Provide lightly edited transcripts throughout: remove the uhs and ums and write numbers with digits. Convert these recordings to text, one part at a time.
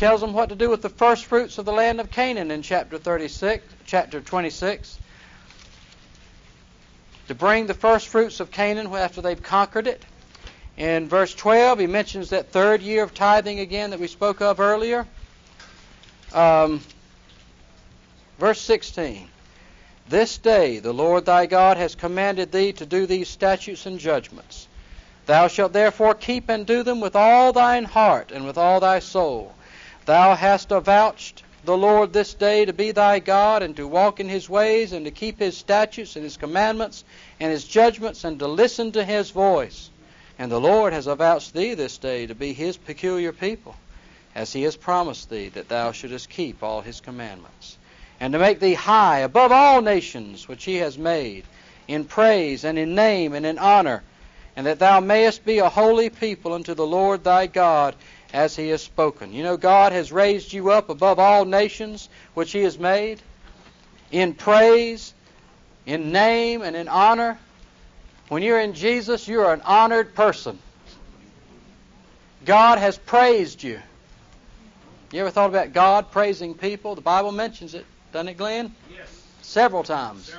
tells them what to do with the first fruits of the land of Canaan in chapter 26. To bring the first fruits of Canaan after they've conquered it. In verse 12, he mentions that third year of tithing again that we spoke of earlier. Verse 16. This day the Lord thy God has commanded thee to do these statutes and judgments. Thou shalt therefore keep and do them with all thine heart and with all thy soul. Thou hast avouched the Lord this day to be thy God, and to walk in his ways, and to keep his statutes and his commandments and his judgments, and to listen to his voice. And the Lord has avouched thee this day to be his peculiar people, as he has promised thee, that thou shouldest keep all his commandments, and to make thee high above all nations which he has made, in praise and in name and in honor, and that thou mayest be a holy people unto the Lord thy God, as he has spoken. You know, God has raised you up above all nations which he has made, in praise, in name, and in honor. When you're in Jesus, you're an honored person. God has praised you. You ever thought about God praising people? The Bible mentions it, doesn't it, Glenn? Yes. Several times.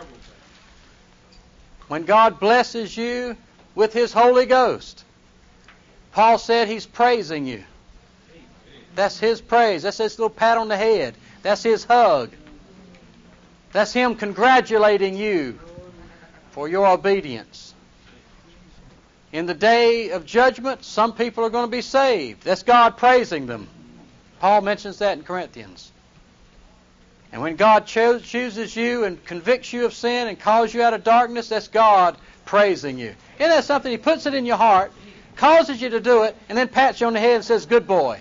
When God blesses you with his Holy Ghost, Paul said he's praising you. That's his praise. That's his little pat on the head. That's his hug. That's him congratulating you for your obedience. In the day of judgment, some people are going to be saved. That's God praising them. Paul mentions that in Corinthians. And when God chooses you and convicts you of sin and calls you out of darkness, that's God praising you. Isn't that something? He puts it in your heart, causes you to do it, and then pats you on the head and says, good boy.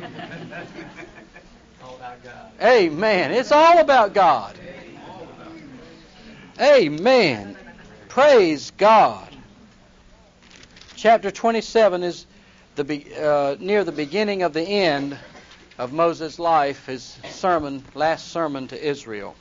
All about God. Amen. It's all about God. Amen. Praise God. Chapter 27 is near the beginning of the end of Moses' life, his last sermon to Israel.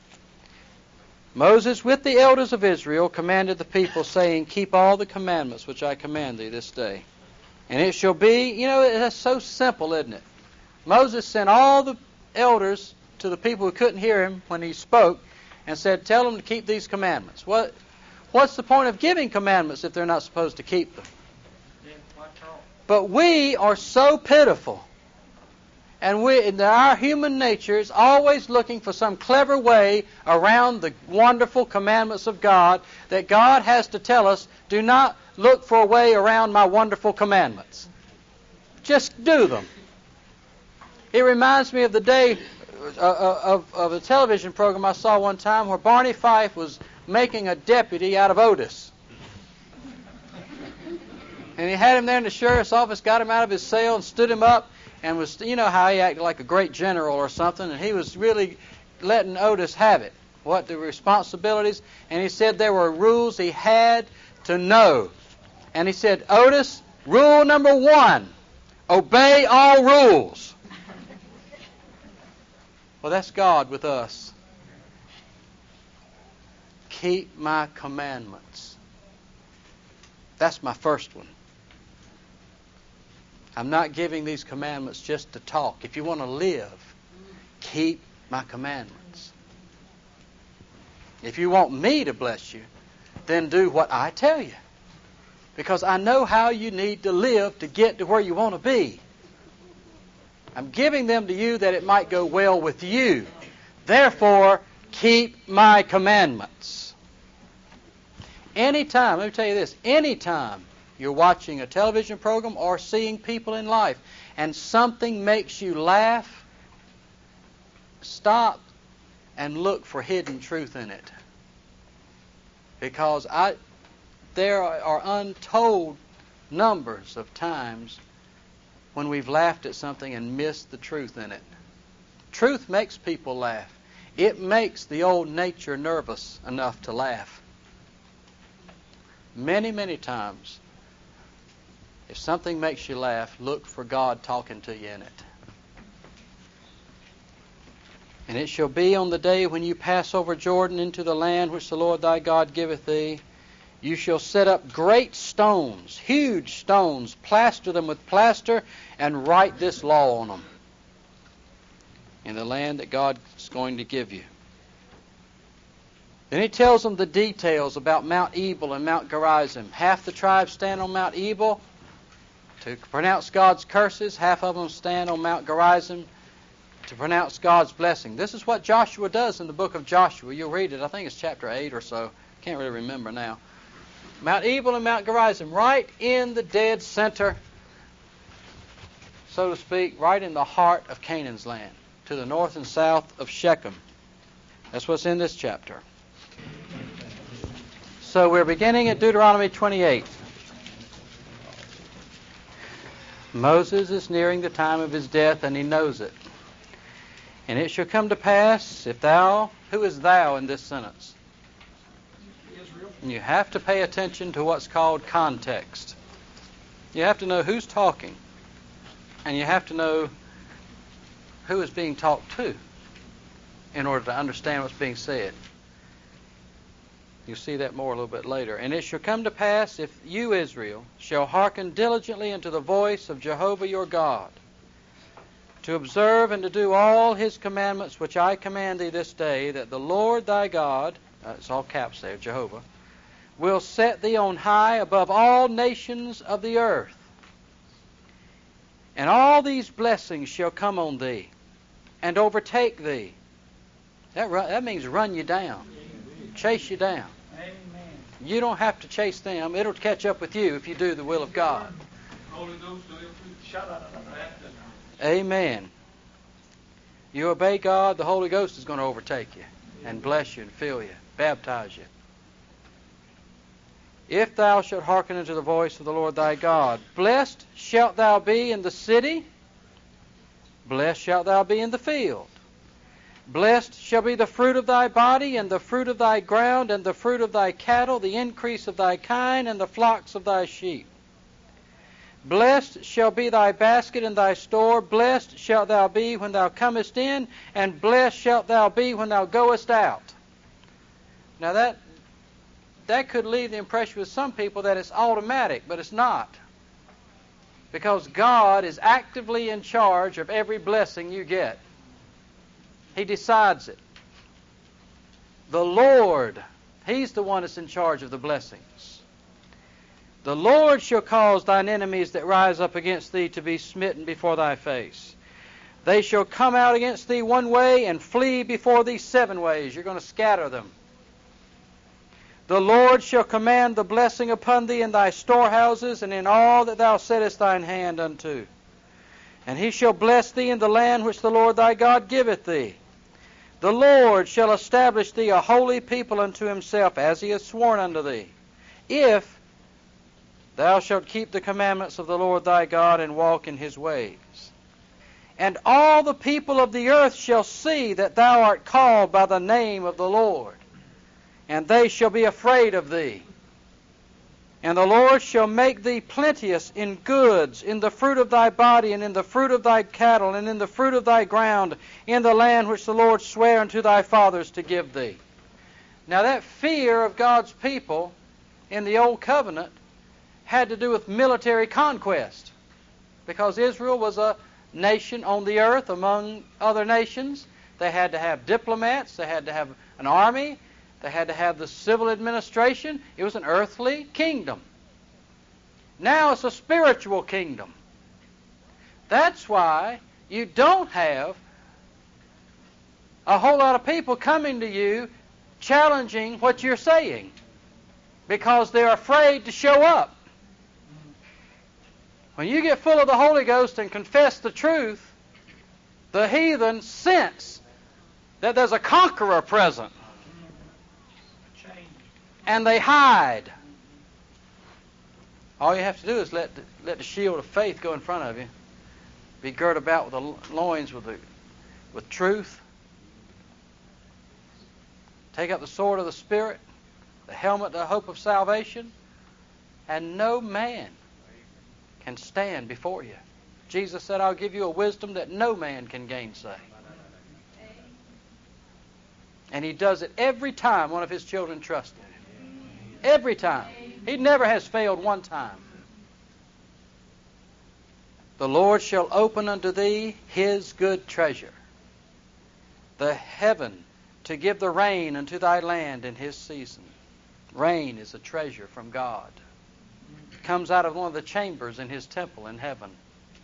Moses, with the elders of Israel, commanded the people, saying, keep all the commandments which I command thee this day. And it shall be, that's so simple, isn't it? Moses sent all the elders to the people who couldn't hear him when he spoke and said, tell them to keep these commandments. What's the point of giving commandments if they're not supposed to keep them? But we are so pitiful. And our human nature is always looking for some clever way around the wonderful commandments of God, that God has to tell us, do not look for a way around my wonderful commandments. Just do them. It reminds me of the day of a television program I saw one time where Barney Fife was making a deputy out of Otis. And he had him there in the sheriff's office, got him out of his cell and stood him up, and was, how he acted like a great general or something, and he was really letting Otis have it, what the responsibilities, and he said there were rules he had to know. And he said, Otis, rule number 1, obey all rules. Well, that's God with us. Keep my commandments. That's my first one. I'm not giving these commandments just to talk. If you want to live, keep my commandments. If you want me to bless you, then do what I tell you. Because I know how you need to live to get to where you want to be. I'm giving them to you that it might go well with you. Therefore, keep my commandments. Anytime, let me tell you this, anytime you're watching a television program or seeing people in life and something makes you laugh, stop and look for hidden truth in it. Because there are untold numbers of times when we've laughed at something and missed the truth in it. Truth makes people laugh. It makes the old nature nervous enough to laugh. Many, many times, if something makes you laugh, look for God talking to you in it. And it shall be on the day when you pass over Jordan into the land which the Lord thy God giveth thee, you shall set up great stones, huge stones, plaster them with plaster, and write this law on them. in the land that God is going to give you. Then he tells them the details about Mount Ebal and Mount Gerizim. Half the tribes stand on Mount Ebal to pronounce God's curses. Half of them stand on Mount Gerizim to pronounce God's blessing. This is what Joshua does in the book of Joshua. You'll read it. I think it's chapter 8 or so. Can't really remember now. Mount Ebal and Mount Gerizim, right in the dead center, so to speak, right in the heart of Canaan's land, to the north and south of Shechem. That's what's in this chapter. So we're beginning at Deuteronomy 28. Moses is nearing the time of his death, and he knows it. And it shall come to pass, if thou, who is thou in this sentence? Israel. And you have to pay attention to what's called context. You have to know who's talking, and you have to know who is being talked to in order to understand what's being said. You'll see that more a little bit later. And it shall come to pass, if you, Israel, shall hearken diligently unto the voice of Jehovah your God, to observe and to do all his commandments which I command thee this day, that the Lord thy God, it's all caps there, Jehovah, will set thee on high above all nations of the earth. And all these blessings shall come on thee and overtake thee. That means run you down. Chase you down. Amen. You don't have to chase them. It'll catch up with you if you do the will of God. Amen. You obey God, the Holy Ghost is going to overtake you and bless you and fill you, baptize you. If thou shalt hearken unto the voice of the Lord thy God, blessed shalt thou be in the city, blessed shalt thou be in the field. Blessed shall be the fruit of thy body, and the fruit of thy ground, and the fruit of thy cattle, the increase of thy kine, and the flocks of thy sheep. Blessed shall be thy basket and thy store. Blessed shalt thou be when thou comest in, and blessed shalt thou be when thou goest out. Now that could leave the impression with some people that it's automatic, but it's not. Because God is actively in charge of every blessing you get. He decides it. The Lord, He's the one that's in charge of the blessings. The Lord shall cause thine enemies that rise up against thee to be smitten before thy face. They shall come out against thee one way and flee before thee 7 ways. You're going to scatter them. The Lord shall command the blessing upon thee in thy storehouses and in all that thou settest thine hand unto. And He shall bless thee in the land which the Lord thy God giveth thee. The Lord shall establish thee a holy people unto Himself, as He hath sworn unto thee, if thou shalt keep the commandments of the Lord thy God and walk in His ways. And all the people of the earth shall see that thou art called by the name of the Lord, and they shall be afraid of thee. And the Lord shall make thee plenteous in goods, in the fruit of thy body, and in the fruit of thy cattle, and in the fruit of thy ground, in the land which the Lord sware unto thy fathers to give thee. Now that fear of God's people in the Old Covenant had to do with military conquest, because Israel was a nation on the earth among other nations. They had to have diplomats, they had to have an army, they had to have the civil administration. It was an earthly kingdom. Now it's a spiritual kingdom. That's why you don't have a whole lot of people coming to you challenging what you're saying, because they're afraid to show up. When you get full of the Holy Ghost and confess the truth, the heathen sense that there's a conqueror present. And they hide. All you have to do is let the shield of faith go in front of you. Be girt about with the loins with truth. Take up the sword of the Spirit, the helmet of the hope of salvation, and no man can stand before you. Jesus said, I'll give you a wisdom that no man can gainsay. And He does it every time one of His children trust Him. Every time. He never has failed one time. The Lord shall open unto thee His good treasure. the heaven to give the rain unto thy land in his season. Rain is a treasure from God. It comes out of one of the chambers in his temple in heaven.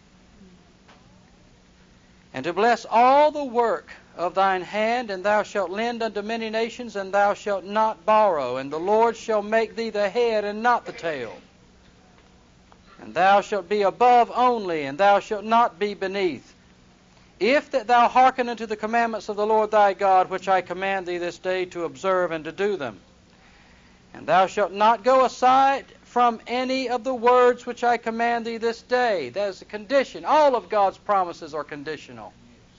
And to bless all the work of thine hand, and thou shalt lend unto many nations, and thou shalt not borrow. And the Lord shall make thee the head and not the tail. And thou shalt be above only, and thou shalt not be beneath. If that thou hearken unto the commandments of the Lord thy God, which I command thee this day to observe and to do them. And thou shalt not go aside from any of the words which I command thee this day. That is a condition. All of God's promises are conditional.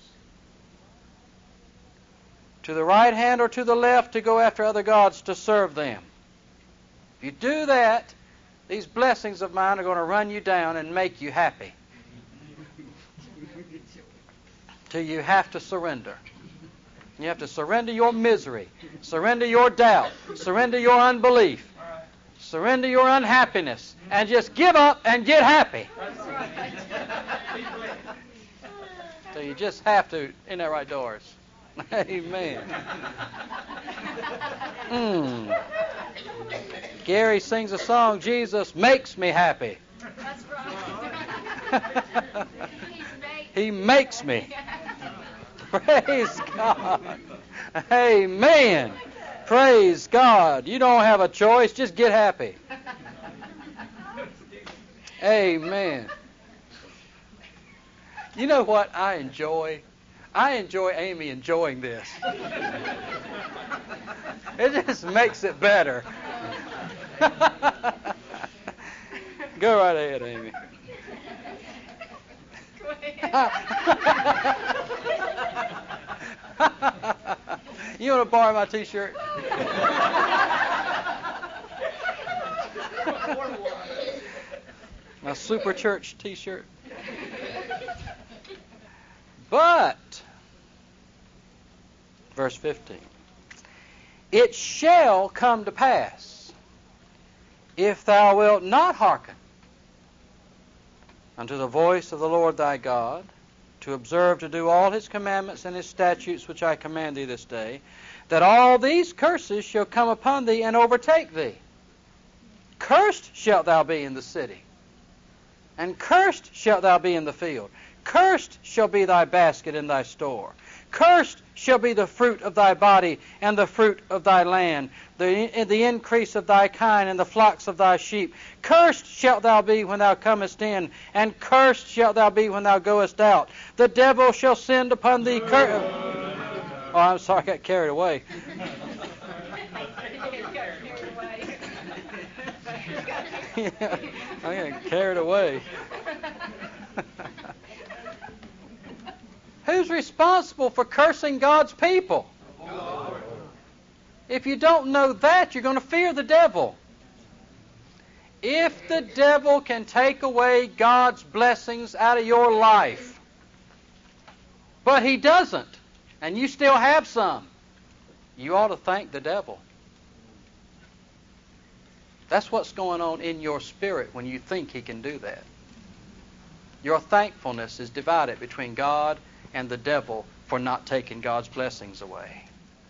To the right hand or to the left to go after other gods to serve them. If you do that, these blessings of mine are going to run you down and make you happy. Till you have to surrender. You have to surrender your misery, surrender your doubt, surrender your unbelief, surrender your unhappiness, and just give up and get happy. So you just have to, isn't that right, Doris? Amen. Gary sings a song, Jesus makes me happy. That's right. He makes me. Praise God. Amen. Praise God. You don't have a choice. Just get happy. Amen. You know what I enjoy? I enjoy Amy enjoying this. It just makes it better. Go right ahead, Amy. Go ahead. You want to borrow my T-shirt? My Super Church T-shirt. But, verse 15, it shall come to pass, if thou wilt not hearken unto the voice of the Lord thy God, to observe to do all his commandments and his statutes which I command thee this day, that all these curses shall come upon thee and overtake thee. Cursed shalt thou be in the city, and cursed shalt thou be in the field. Cursed shall be thy basket and thy store. Cursed shall be the fruit of thy body and the fruit of thy land, the increase of thy kind and the flocks of thy sheep. Cursed shalt thou be when thou comest in, and cursed shalt thou be when thou goest out. The devil shall send upon thee Oh, I'm sorry, I got carried away. Yeah, I got carried away. Who's responsible for cursing God's people? God. If you don't know that, you're going to fear the devil. If the devil can take away God's blessings out of your life, but he doesn't, and you still have some, you ought to thank the devil. That's what's going on in your spirit when you think he can do that. Your thankfulness is divided between God and the devil for not taking God's blessings away.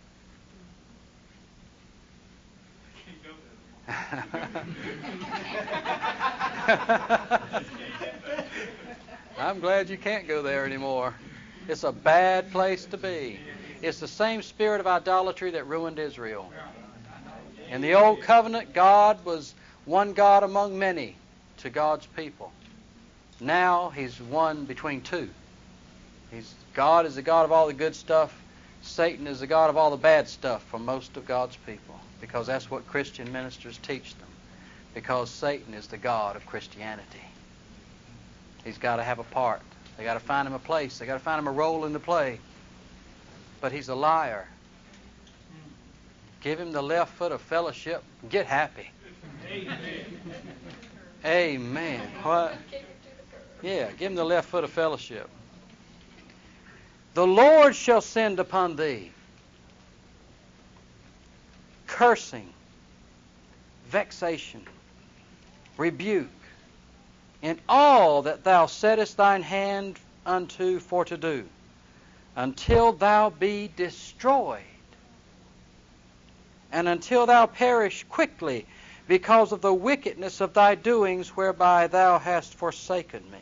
I'm glad you can't go there anymore. It's a bad place to be. It's the same spirit of idolatry that ruined Israel. In the Old Covenant, God was one God among many to God's people. Now He's one between two. God is the God of all the good stuff. Satan is the God of all the bad stuff for most of God's people, because that's what Christian ministers teach them. Because Satan is the God of Christianity. He's got to have a part. They got to find him a place. They got to find him a role in the play. But he's a liar. Give him the left foot of fellowship. Get happy. Amen. Amen. What? Yeah, give him the left foot of fellowship. The Lord shall send upon thee cursing, vexation, rebuke, in all that thou settest thine hand unto for to do, until thou be destroyed, and until thou perish quickly, because of the wickedness of thy doings whereby thou hast forsaken me.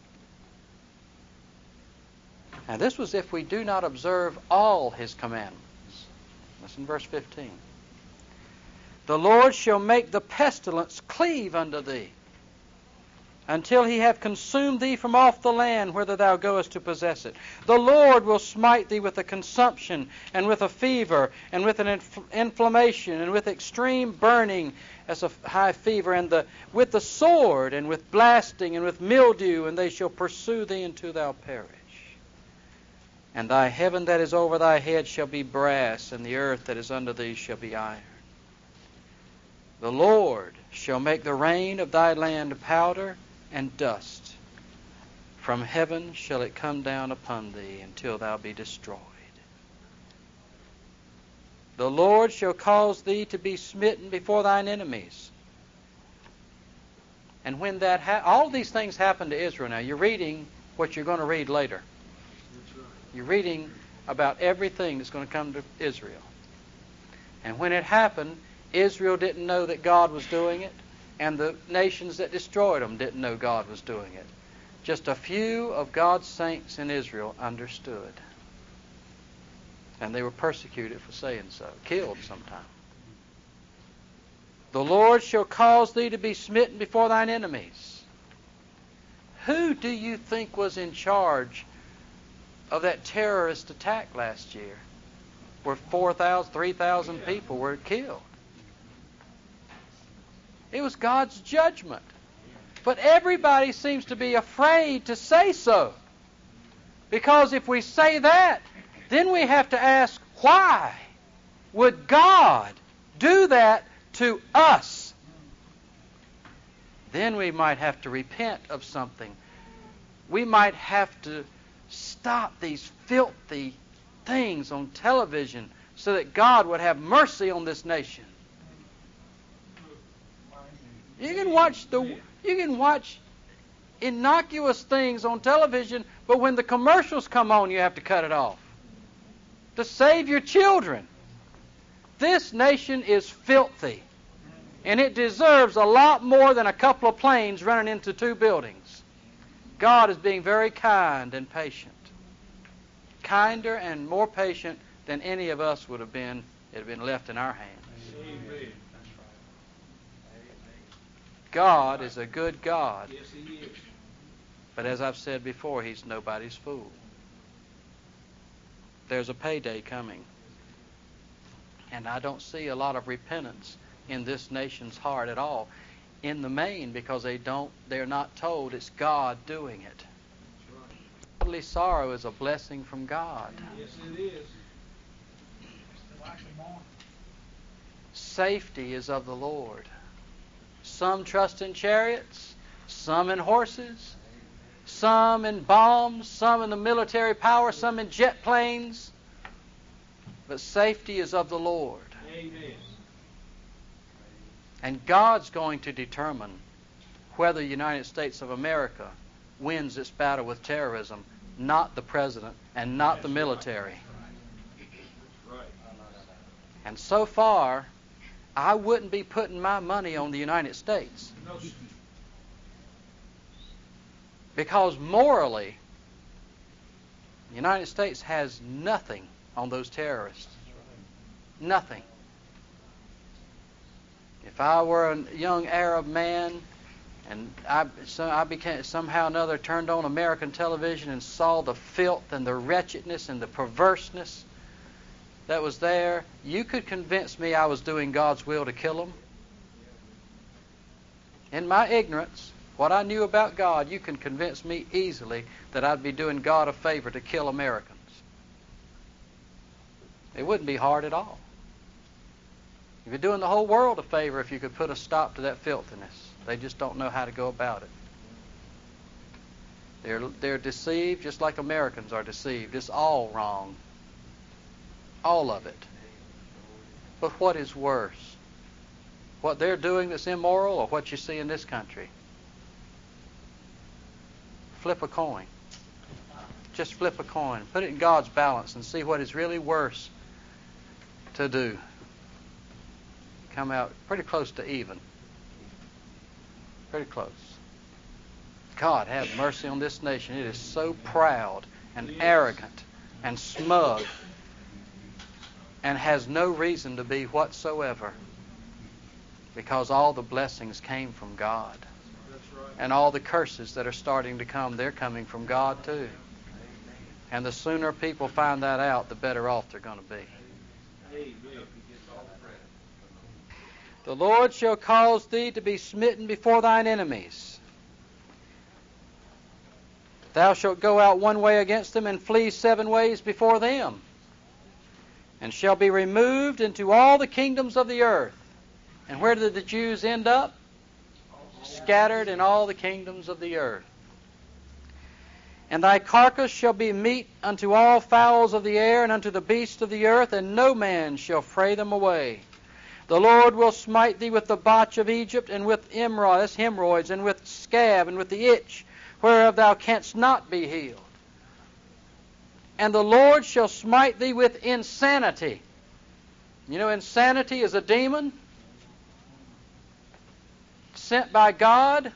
Now this was if we do not observe all his commandments. Listen, verse 15. The Lord shall make the pestilence cleave unto thee, until he have consumed thee from off the land whither thou goest to possess it. The Lord will smite thee with a consumption, and with a fever, and with an inflammation, and with extreme burning as a high fever, and with the sword, and with blasting, and with mildew, and they shall pursue thee until thou perish. And thy heaven that is over thy head shall be brass, and the earth that is under thee shall be iron. The Lord shall make the rain of thy land powder and dust. From heaven shall it come down upon thee until thou be destroyed. The Lord shall cause thee to be smitten before thine enemies. And when that all these things happened to Israel. Now you're reading what you're going to read later. You're reading about everything that's going to come to Israel. And when it happened, Israel didn't know that God was doing it, and the nations that destroyed them didn't know God was doing it. Just a few of God's saints in Israel understood. And they were persecuted for saying so, killed sometime. The Lord shall cause thee to be smitten before thine enemies. Who do you think was in charge of that terrorist attack last year, where 3,000 people were killed? It was God's judgment. But everybody seems to be afraid to say so. Because if we say that, then we have to ask, why would God do that to us? Then we might have to repent of something. We might have to stop these filthy things on television so that God would have mercy on this nation. You can watch innocuous things on television, but when the commercials come on, you have to cut it off to save your children. This nation is filthy, and it deserves a lot more than a couple of planes running into two buildings. God is being very kind and patient, kinder and more patient than any of us would have been if it had been left in our hands. Amen. God is a good God. Yes, He is. But as I've said before, He's nobody's fool. There's a payday coming. And I don't see a lot of repentance in this nation's heart at all, in the main, because they're not told it's God doing it. Godly sorrow is a blessing from God. Yes, it is. Safety is of the Lord. Some trust in chariots, some in horses, some in bombs, some in the military power, some in jet planes. But safety is of the Lord. Amen. And God's going to determine whether the United States of America wins its battle with terrorism, not the president and not the military. Right. And so far, I wouldn't be putting my money on the United States. No, sir. Because morally, the United States has nothing on those terrorists. Nothing. If I were a young Arab man and I became somehow or another turned on American television and saw the filth and the wretchedness and the perverseness that was there, you could convince me I was doing God's will to kill them. In my ignorance, what I knew about God, you can convince me easily that I'd be doing God a favor to kill Americans. It wouldn't be hard at all. You'd be doing the whole world a favor if you could put a stop to that filthiness. They just don't know how to go about it. They're deceived just like Americans are deceived. It's all wrong. All of it. But what is worse? What they're doing that's immoral or what you see in this country? Flip a coin. Just flip a coin. Put it in God's balance and see what is really worse to do. Come out pretty close to even. Pretty close. God have mercy on this nation. It is so proud and arrogant and smug and has no reason to be whatsoever, because all the blessings came from God. That's right. And all the curses that are starting to come, they're coming from God too. And the sooner people find that out, the better off they're going to be. Amen. The Lord shall cause thee to be smitten before thine enemies. Thou shalt go out one way against them, and flee 7 ways before them, and shall be removed into all the kingdoms of the earth. And where did the Jews end up? Scattered in all the kingdoms of the earth. And thy carcass shall be meat unto all fowls of the air, and unto the beasts of the earth, and no man shall fray them away. The Lord will smite thee with the botch of Egypt, and with hemorrhoids, and with scab, and with the itch, whereof thou canst not be healed. And the Lord shall smite thee with insanity. You know, insanity is a demon sent by God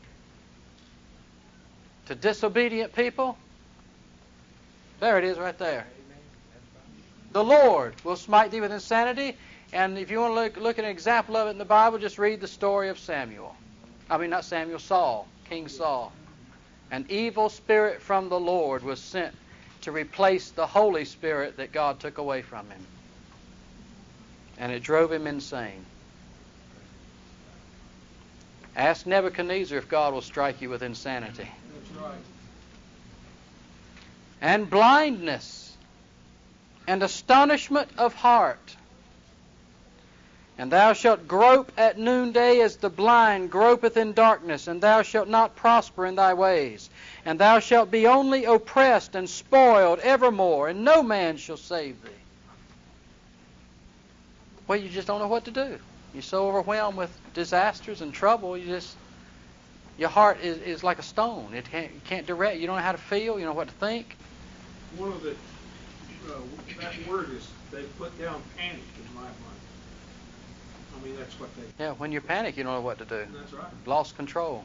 to disobedient people. There it is right there. The Lord will smite thee with insanity. And if you want to look at an example of it in the Bible, just read the story of Samuel. Saul, King Saul. An evil spirit from the Lord was sent to replace the Holy Spirit that God took away from him. And it drove him insane. Ask Nebuchadnezzar if God will strike you with insanity. That's right. And blindness, and astonishment of heart. And thou shalt grope at noonday as the blind gropeth in darkness, and thou shalt not prosper in thy ways. And thou shalt be only oppressed and spoiled evermore, and no man shall save thee. Well, you just don't know what to do. You're so overwhelmed with disasters and trouble, your heart is like a stone. You can't direct. You don't know how to feel. You don't know what to think. One of the, that word is, they put down panic in my mind. I mean, that's what they... Yeah, when you panic, you don't know what to do. That's right. Lost control.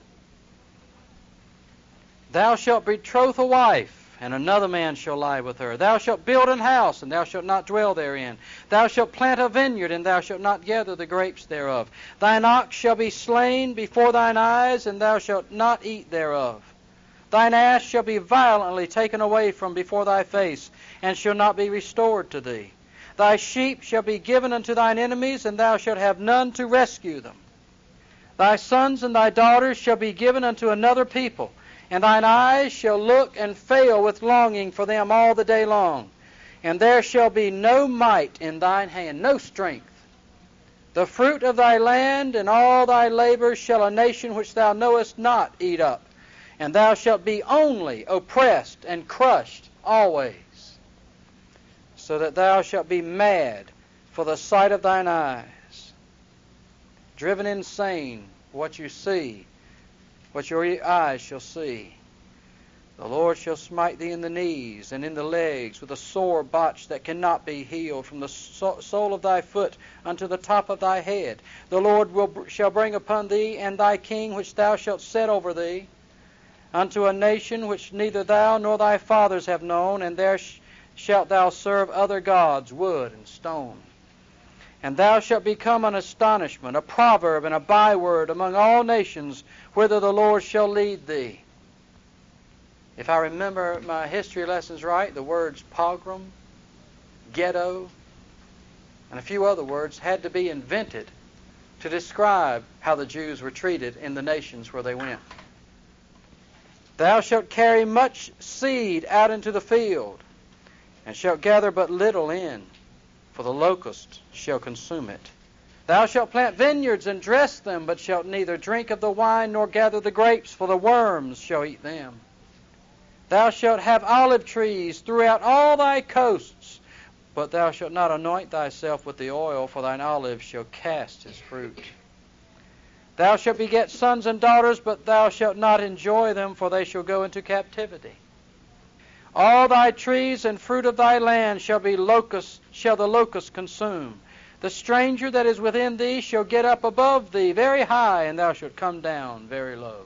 Thou shalt betroth a wife, and another man shall lie with her. Thou shalt build an house, and thou shalt not dwell therein. Thou shalt plant a vineyard, and thou shalt not gather the grapes thereof. Thine ox shall be slain before thine eyes, and thou shalt not eat thereof. Thine ass shall be violently taken away from before thy face, and shall not be restored to thee. Thy sheep shall be given unto thine enemies, and thou shalt have none to rescue them. Thy sons and thy daughters shall be given unto another people, and thine eyes shall look and fail with longing for them all the day long. And there shall be no might in thine hand, no strength. The fruit of thy land and all thy labors shall a nation which thou knowest not eat up. And thou shalt be only oppressed and crushed always, so that thou shalt be mad for the sight of thine eyes, driven insane what you see, what your eyes shall see. The Lord shall smite thee in the knees and in the legs with a sore botch that cannot be healed, from the sole of thy foot unto the top of thy head. The Lord shall bring upon thee and thy king which thou shalt set over thee, unto a nation which neither thou nor thy fathers have known, and there shalt thou serve other gods, wood and stone. And thou shalt become an astonishment, a proverb, and a byword among all nations, whither the Lord shall lead thee. If I remember my history lessons right, the words pogrom, ghetto, and a few other words had to be invented to describe how the Jews were treated in the nations where they went. Thou shalt carry much seed out into the field, and shalt gather but little in, for the locust shall consume it. Thou shalt plant vineyards and dress them, but shalt neither drink of the wine nor gather the grapes, for the worms shall eat them. Thou shalt have olive trees throughout all thy coasts, but thou shalt not anoint thyself with the oil, for thine olive shall cast his fruit. Thou shalt beget sons and daughters, but thou shalt not enjoy them, for they shall go into captivity. All thy trees and fruit of thy land shall the locust consume. The stranger that is within thee shall get up above thee very high, and thou shalt come down very low.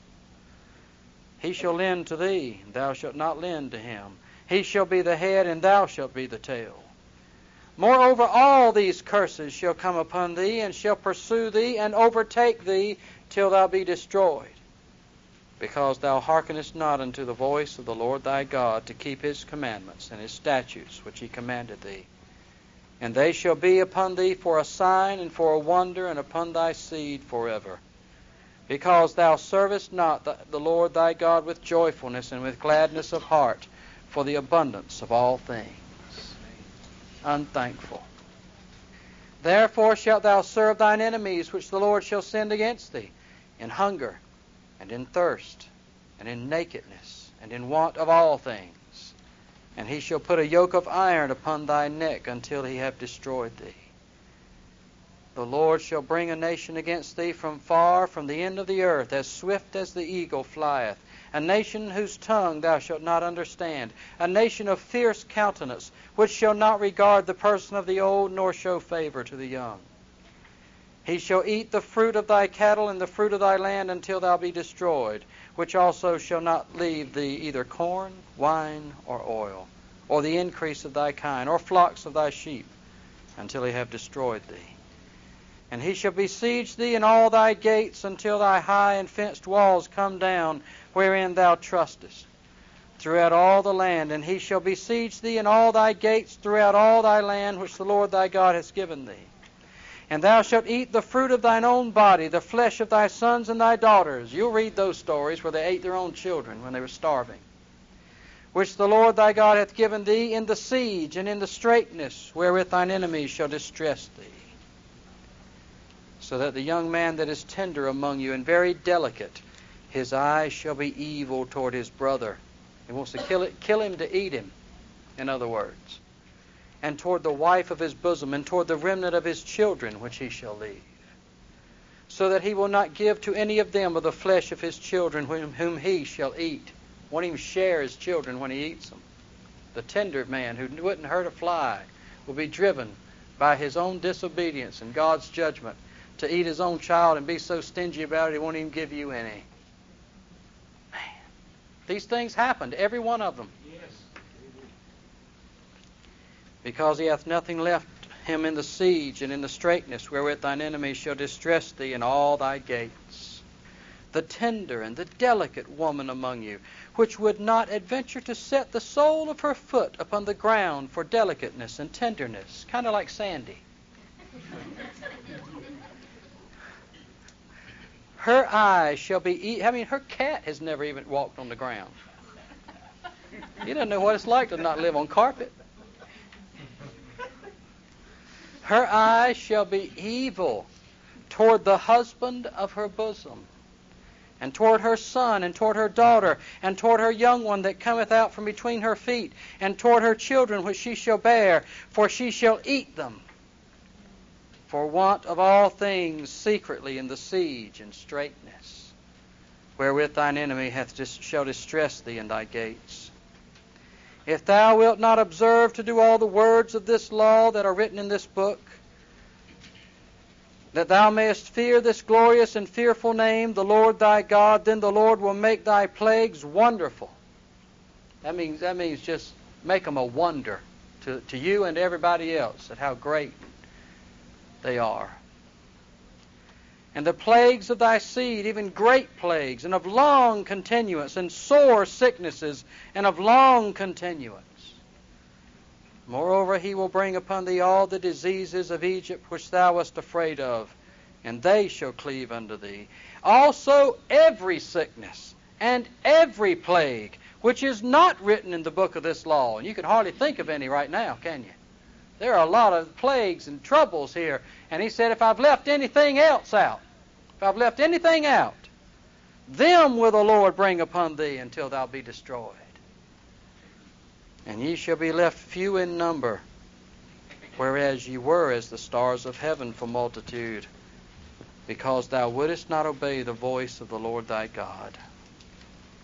He shall lend to thee, and thou shalt not lend to him. He shall be the head, and thou shalt be the tail. Moreover, all these curses shall come upon thee, and shall pursue thee, and overtake thee, till thou be destroyed, because thou hearkenest not unto the voice of the Lord thy God, to keep his commandments and his statutes which he commanded thee. And they shall be upon thee for a sign and for a wonder, and upon thy seed forever. Because thou servest not the Lord thy God with joyfulness and with gladness of heart, for the abundance of all things. Unthankful. Therefore shalt thou serve thine enemies, which the Lord shall send against thee, in hunger, and in thirst, and in nakedness, and in want of all things. And he shall put a yoke of iron upon thy neck until he have destroyed thee. The Lord shall bring a nation against thee from far, from the end of the earth, as swift as the eagle flieth. A nation whose tongue thou shalt not understand. A nation of fierce countenance, which shall not regard the person of the old, nor show favor to the young. He shall eat the fruit of thy cattle and the fruit of thy land until thou be destroyed, which also shall not leave thee either corn, wine, or oil, or the increase of thy kine, or flocks of thy sheep, until he have destroyed thee. And he shall besiege thee in all thy gates until thy high and fenced walls come down, wherein thou trustest, throughout all the land. And he shall besiege thee in all thy gates throughout all thy land, which the Lord thy God hath given thee. And thou shalt eat the fruit of thine own body, the flesh of thy sons and thy daughters. You'll read those stories where they ate their own children when they were starving. Which the Lord thy God hath given thee in the siege and in the straitness, wherewith thine enemies shall distress thee. So that the young man that is tender among you and very delicate, his eyes shall be evil toward his brother. He wants to kill him to eat him, in other words. And toward the wife of his bosom, and toward the remnant of his children, which he shall leave. So that he will not give to any of them of the flesh of his children, whom he shall eat. Won't even share his children when he eats them. The tender man who wouldn't hurt a fly will be driven by his own disobedience and God's judgment to eat his own child and be so stingy about it he won't even give you any. Man, these things happen to every one of them. Yes. Because he hath nothing left him in the siege and in the straitness, wherewith thine enemies shall distress thee in all thy gates. The tender and the delicate woman among you, which would not adventure to set the sole of her foot upon the ground for delicateness and tenderness, kind of like Sandy. Her eyes shall be her cat has never even walked on the ground. He doesn't know what it's like to not live on carpet. Her eyes shall be evil toward the husband of her bosom, and toward her son, and toward her daughter, and toward her young one that cometh out from between her feet, and toward her children which she shall bear, for she shall eat them, for want of all things secretly in the siege and straitness, wherewith thine enemy shall distress thee in thy gates. If thou wilt not observe to do all the words of this law that are written in this book, that thou mayest fear this glorious and fearful name, the Lord thy God, then the Lord will make thy plagues wonderful. That means just make them a wonder to you and everybody else at how great they are. And the plagues of thy seed, even great plagues, and of long continuance, and sore sicknesses, and of long continuance. Moreover, he will bring upon thee all the diseases of Egypt which thou wast afraid of, and they shall cleave unto thee. Also every sickness and every plague which is not written in the book of this law. And you can hardly think of any right now, can you? There are a lot of plagues and troubles here. And he said, if I've left anything else out, them will the Lord bring upon thee until thou be destroyed. And ye shall be left few in number, whereas ye were as the stars of heaven for multitude, because thou wouldest not obey the voice of the Lord thy God.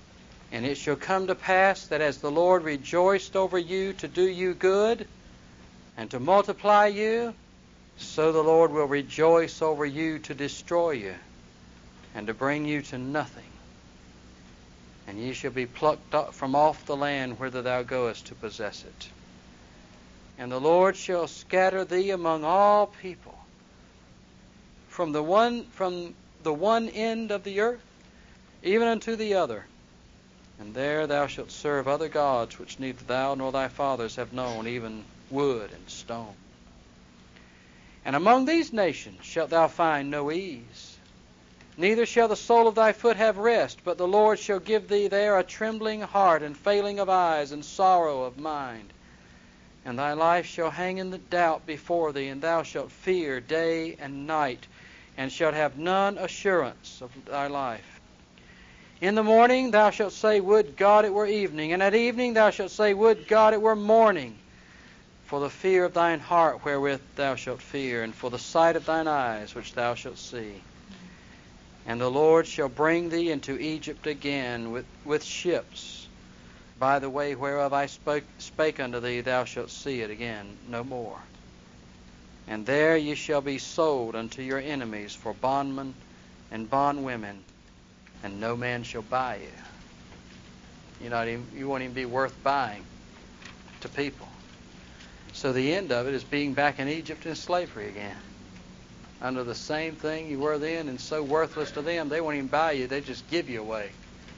And it shall come to pass that as the Lord rejoiced over you to do you good and to multiply you, so the Lord will rejoice over you to destroy you and to bring you to nothing. And ye shall be plucked up from off the land whither thou goest to possess it. And the Lord shall scatter thee among all people, from the one end of the earth even unto the other. And there thou shalt serve other gods, which neither thou nor thy fathers have known, even wood and stone. And among these nations shalt thou find no ease, neither shall the sole of thy foot have rest, but the Lord shall give thee there a trembling heart, and failing of eyes, and sorrow of mind. And thy life shall hang in the doubt before thee, and thou shalt fear day and night, and shalt have none assurance of thy life. In the morning thou shalt say, Would God it were evening, and at evening thou shalt say, Would God it were morning. For the fear of thine heart wherewith thou shalt fear, and for the sight of thine eyes which thou shalt see. And the Lord shall bring thee into Egypt again with ships. By the way whereof I spake unto thee, thou shalt see it again no more. And there ye shall be sold unto your enemies for bondmen and bondwomen, and no man shall buy you. You won't even be worth buying to people. So the end of it is being back in Egypt in slavery again, under the same thing you were then, and so worthless to them, they won't even buy you, they just give you away.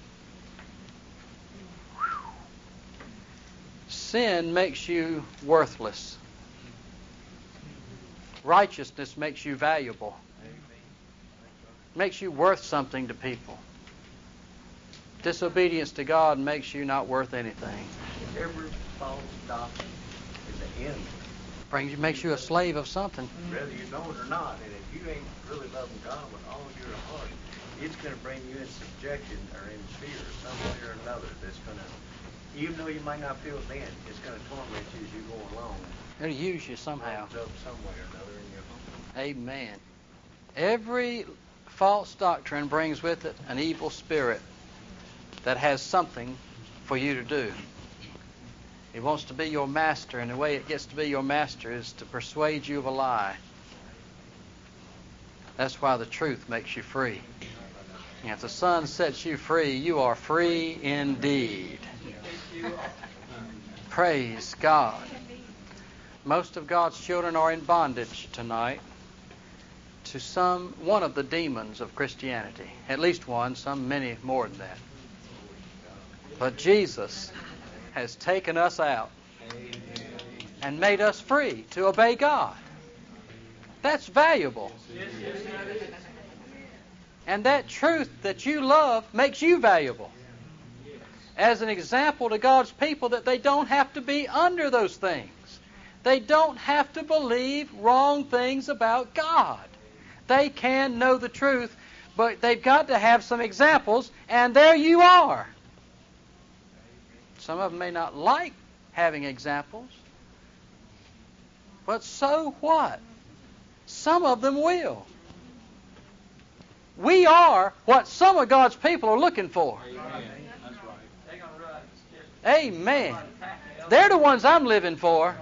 Sin makes you worthless. Righteousness makes you valuable. Makes you worth something to people. Disobedience to God makes you not worth anything. Every false doctrine is an enemy. Makes you a slave of something. Whether you know it or not, and if you ain't really loving God with all of your heart, it's going to bring you in subjection or in fear, some way or another. That's going to, even though you might not feel it then, it's going to torment you as you go along. It'll use you somehow. Up some way or another in your home. Amen. Every false doctrine brings with it an evil spirit that has something for you to do. It wants to be your master, and the way it gets to be your master is to persuade you of a lie. That's why the truth makes you free. And if the Son sets you free, you are free indeed. Praise God. Most of God's children are in bondage tonight to one of the demons of Christianity. At least one, some many more than that. But Jesus has taken us out and made us free to obey God. That's valuable. And that truth that you love makes you valuable. As an example to God's people that they don't have to be under those things. They don't have to believe wrong things about God. They can know the truth, but they've got to have some examples, and there you are. Some of them may not like having examples, but so what? Some of them will. We are what some of God's people are looking for. Amen. They're the ones I'm living for.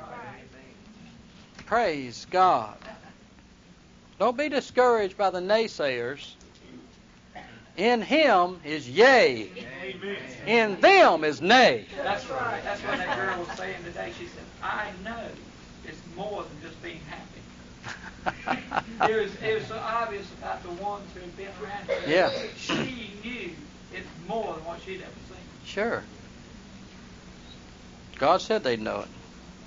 Praise God. Don't be discouraged by the naysayers. In Him is yea. Amen. In them is nay. That's right. That's what that girl was saying today. She said, I know it's more than just being happy. It was so obvious about the ones who had been around her. Yeah. She knew it's more than what she'd ever seen. Sure. God said they'd know it.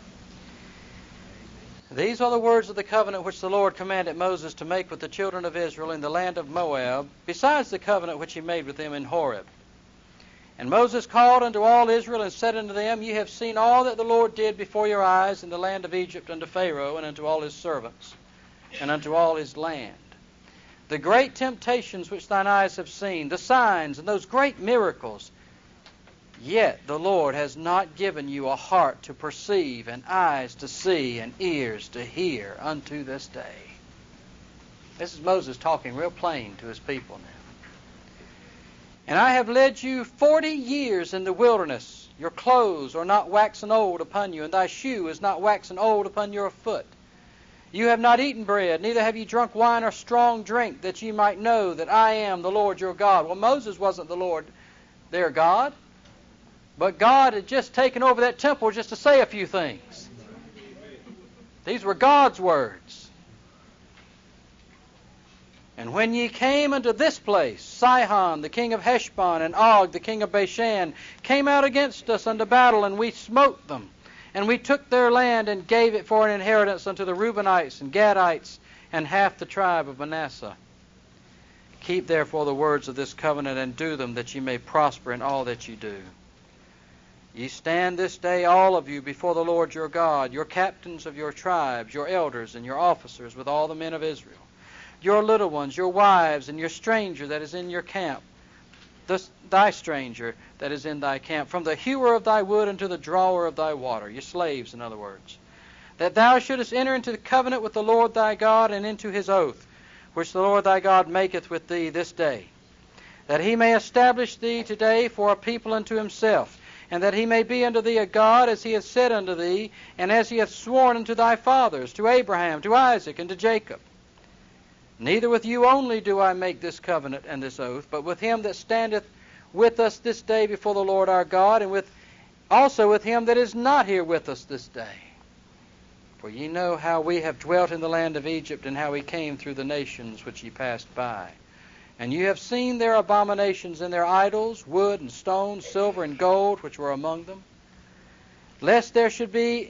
These are the words of the covenant which the Lord commanded Moses to make with the children of Israel in the land of Moab, besides the covenant which He made with them in Horeb. And Moses called unto all Israel and said unto them, Ye have seen all that the Lord did before your eyes in the land of Egypt unto Pharaoh and unto all his servants and unto all his land. The great temptations which thine eyes have seen, the signs and those great miracles. Yet the Lord has not given you a heart to perceive, and eyes to see, and ears to hear unto this day. This is Moses talking real plain to his people now. And I have led you 40 years in the wilderness. Your clothes are not waxen old upon you, and thy shoe is not waxen old upon your foot. You have not eaten bread, neither have you drunk wine or strong drink, that ye might know that I am the Lord your God. Well, Moses wasn't the Lord, their God. But God had just taken over that temple just to say a few things. These were God's words. And when ye came unto this place, Sihon, the king of Heshbon, and Og, the king of Bashan, came out against us unto battle, and we smote them. And we took their land and gave it for an inheritance unto the Reubenites and Gadites and half the tribe of Manasseh. Keep therefore the words of this covenant and do them, that ye may prosper in all that ye do. Ye stand this day all of you before the Lord your God, your captains of your tribes, your elders and your officers with all the men of Israel, your little ones, your wives, and your stranger that is in your camp, thy stranger that is in thy camp, from the hewer of thy wood unto the drawer of thy water, your slaves, in other words, that thou shouldest enter into the covenant with the Lord thy God, and into his oath, which the Lord thy God maketh with thee this day, that he may establish thee today for a people unto himself, and that he may be unto thee a God, as he hath said unto thee, and as he hath sworn unto thy fathers, to Abraham, to Isaac, and to Jacob. Neither with you only do I make this covenant and this oath, but with him that standeth with us this day before the Lord our God, and also with him that is not here with us this day. For ye know how we have dwelt in the land of Egypt, and how we came through the nations which ye passed by. And you have seen their abominations and their idols, wood and stone, silver and gold, which were among them. Lest there should be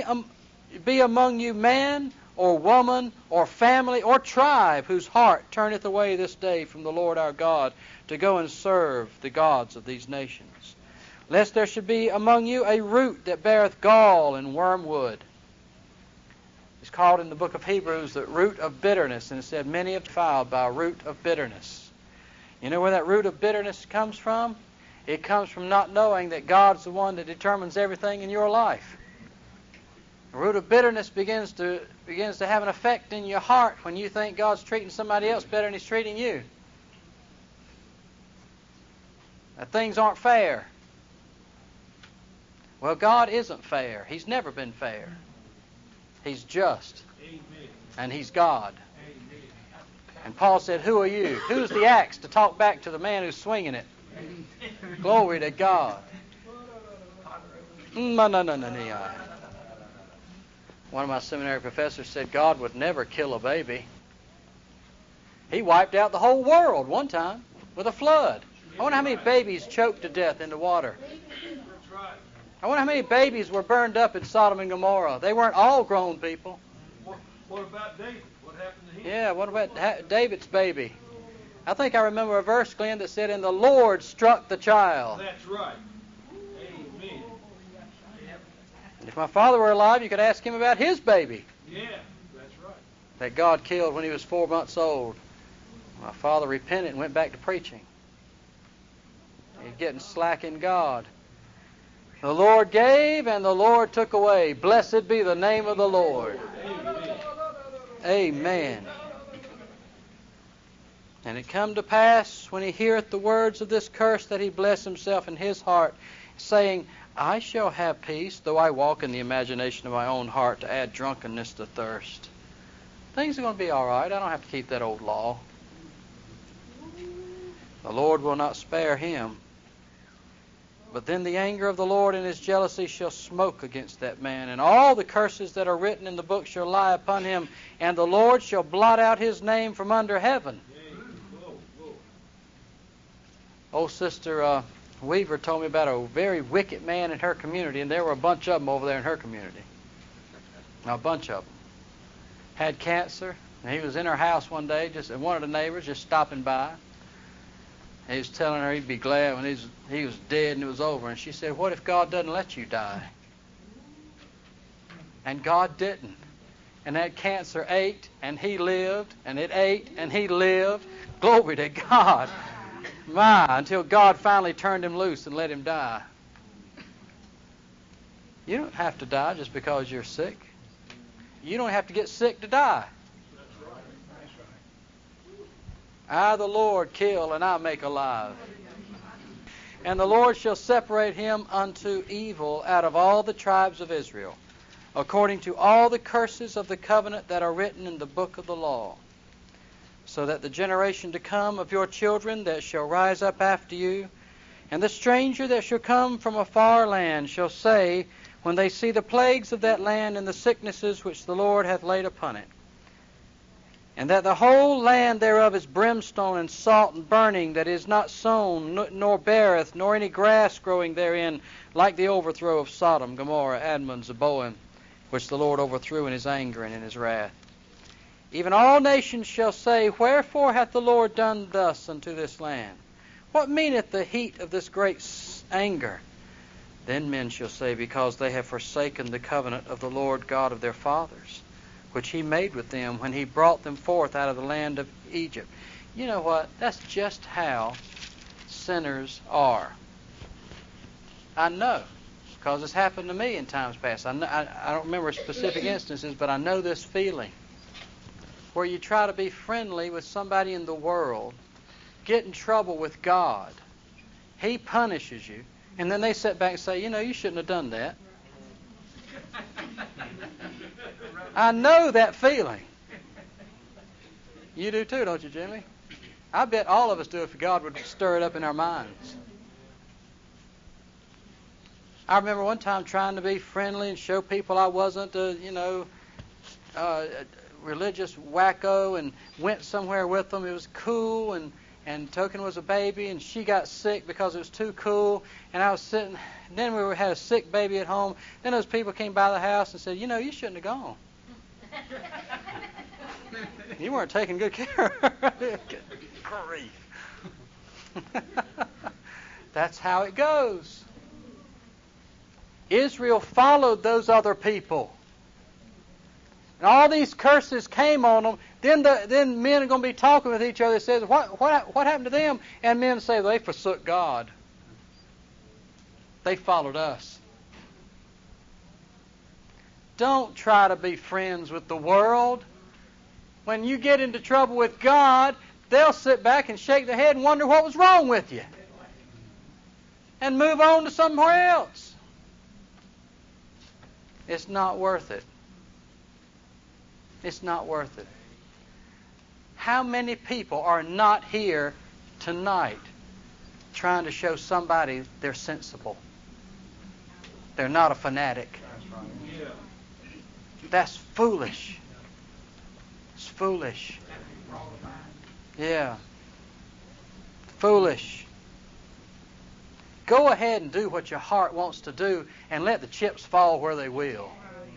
among you man or woman or family or tribe whose heart turneth away this day from the Lord our God to go and serve the gods of these nations. Lest there should be among you a root that beareth gall and wormwood. It's called in the book of Hebrews the root of bitterness, and it said many have defiled by a root of bitterness. You know where that root of bitterness comes from? It comes from not knowing that God's the one that determines everything in your life. The root of bitterness begins to have an effect in your heart when you think God's treating somebody else better than he's treating you. That things aren't fair. Well, God isn't fair. He's never been fair. He's just. Amen. And he's God. Amen. And Paul said, who are you? Who's the axe to talk back to the man who's swinging it? Glory to God. One of my seminary professors said God would never kill a baby. He wiped out the whole world one time with a flood. I wonder how many babies choked to death in the water. That's right. I wonder how many babies were burned up in Sodom and Gomorrah. They weren't all grown people. What about David? What happened to him? Yeah, what about David's baby? I think I remember a verse, Glenn, that said, and the Lord struck the child. That's right. Amen. If my father were alive, you could ask him about his baby Yeah, that's right. that God killed when he was 4 months old. My father repented and went back to preaching. He's getting slack in God. The Lord gave and the Lord took away. Blessed be the name of the Lord. Amen. Amen. And it come to pass, when he heareth the words of this curse, that he bless himself in his heart, saying, I shall have peace, though I walk in the imagination of my own heart, to add drunkenness to thirst. Things are going to be all right. I don't have to keep that old law. The Lord will not spare him. But then the anger of the Lord and his jealousy shall smoke against that man, and all the curses that are written in the book shall lie upon him, and the Lord shall blot out his name from under heaven. Old Sister Weaver told me about a very wicked man in her community, and there were a bunch of them over there in her community. Now, a bunch of them. Had cancer, and he was in her house one day, and one of the neighbors just stopping by. He was telling her he'd be glad when he was dead and it was over. And she said, what if God doesn't let you die? And God didn't. And that cancer ate, and he lived, and it ate, and he lived. Glory to God. Until God finally turned him loose and let him die. You don't have to die just because you're sick. You don't have to get sick to die. That's right. I, the Lord, kill and I make alive. And the Lord shall separate him unto evil out of all the tribes of Israel, according to all the curses of the covenant that are written in the book of the law. So that the generation to come of your children that shall rise up after you, and the stranger that shall come from a far land shall say, when they see the plagues of that land and the sicknesses which the Lord hath laid upon it, and that the whole land thereof is brimstone and salt and burning, that is not sown, nor beareth, nor any grass growing therein, like the overthrow of Sodom, Gomorrah, Admon, Zeboim, which the Lord overthrew in his anger and in his wrath. Even all nations shall say, wherefore hath the Lord done thus unto this land? What meaneth the heat of this great anger? Then men shall say, because they have forsaken the covenant of the Lord God of their fathers, which he made with them when he brought them forth out of the land of Egypt. You know what? That's just how sinners are. I know, because it's happened to me in times past. I don't remember specific instances, but I know this feeling. Where you try to be friendly with somebody in the world, get in trouble with God, he punishes you, and then they sit back and say, you shouldn't have done that. I know that feeling. You do too, don't you, Jimmy? I bet all of us do if God would stir it up in our minds. I remember one time trying to be friendly and show people I wasn't, a religious wacko, and went somewhere with them. It was cool, and Token was a baby, and she got sick because it was too cool. And I was sitting. Then we had a sick baby at home. Then those people came by the house and said, you shouldn't have gone. You weren't taking good care of her. Good grief. That's how it goes. Israel followed those other people. And all these curses came on them. Then men are going to be talking with each other. It says, what happened to them? And men say, they forsook God. They followed us. Don't try to be friends with the world. When you get into trouble with God, they'll sit back and shake their head and wonder what was wrong with you. And move on to somewhere else. It's not worth it. It's not worth it. How many people are not here tonight trying to show somebody they're sensible? They're not a fanatic. That's foolish. It's foolish. Yeah. Foolish. Go ahead and do what your heart wants to do, and let the chips fall where they will.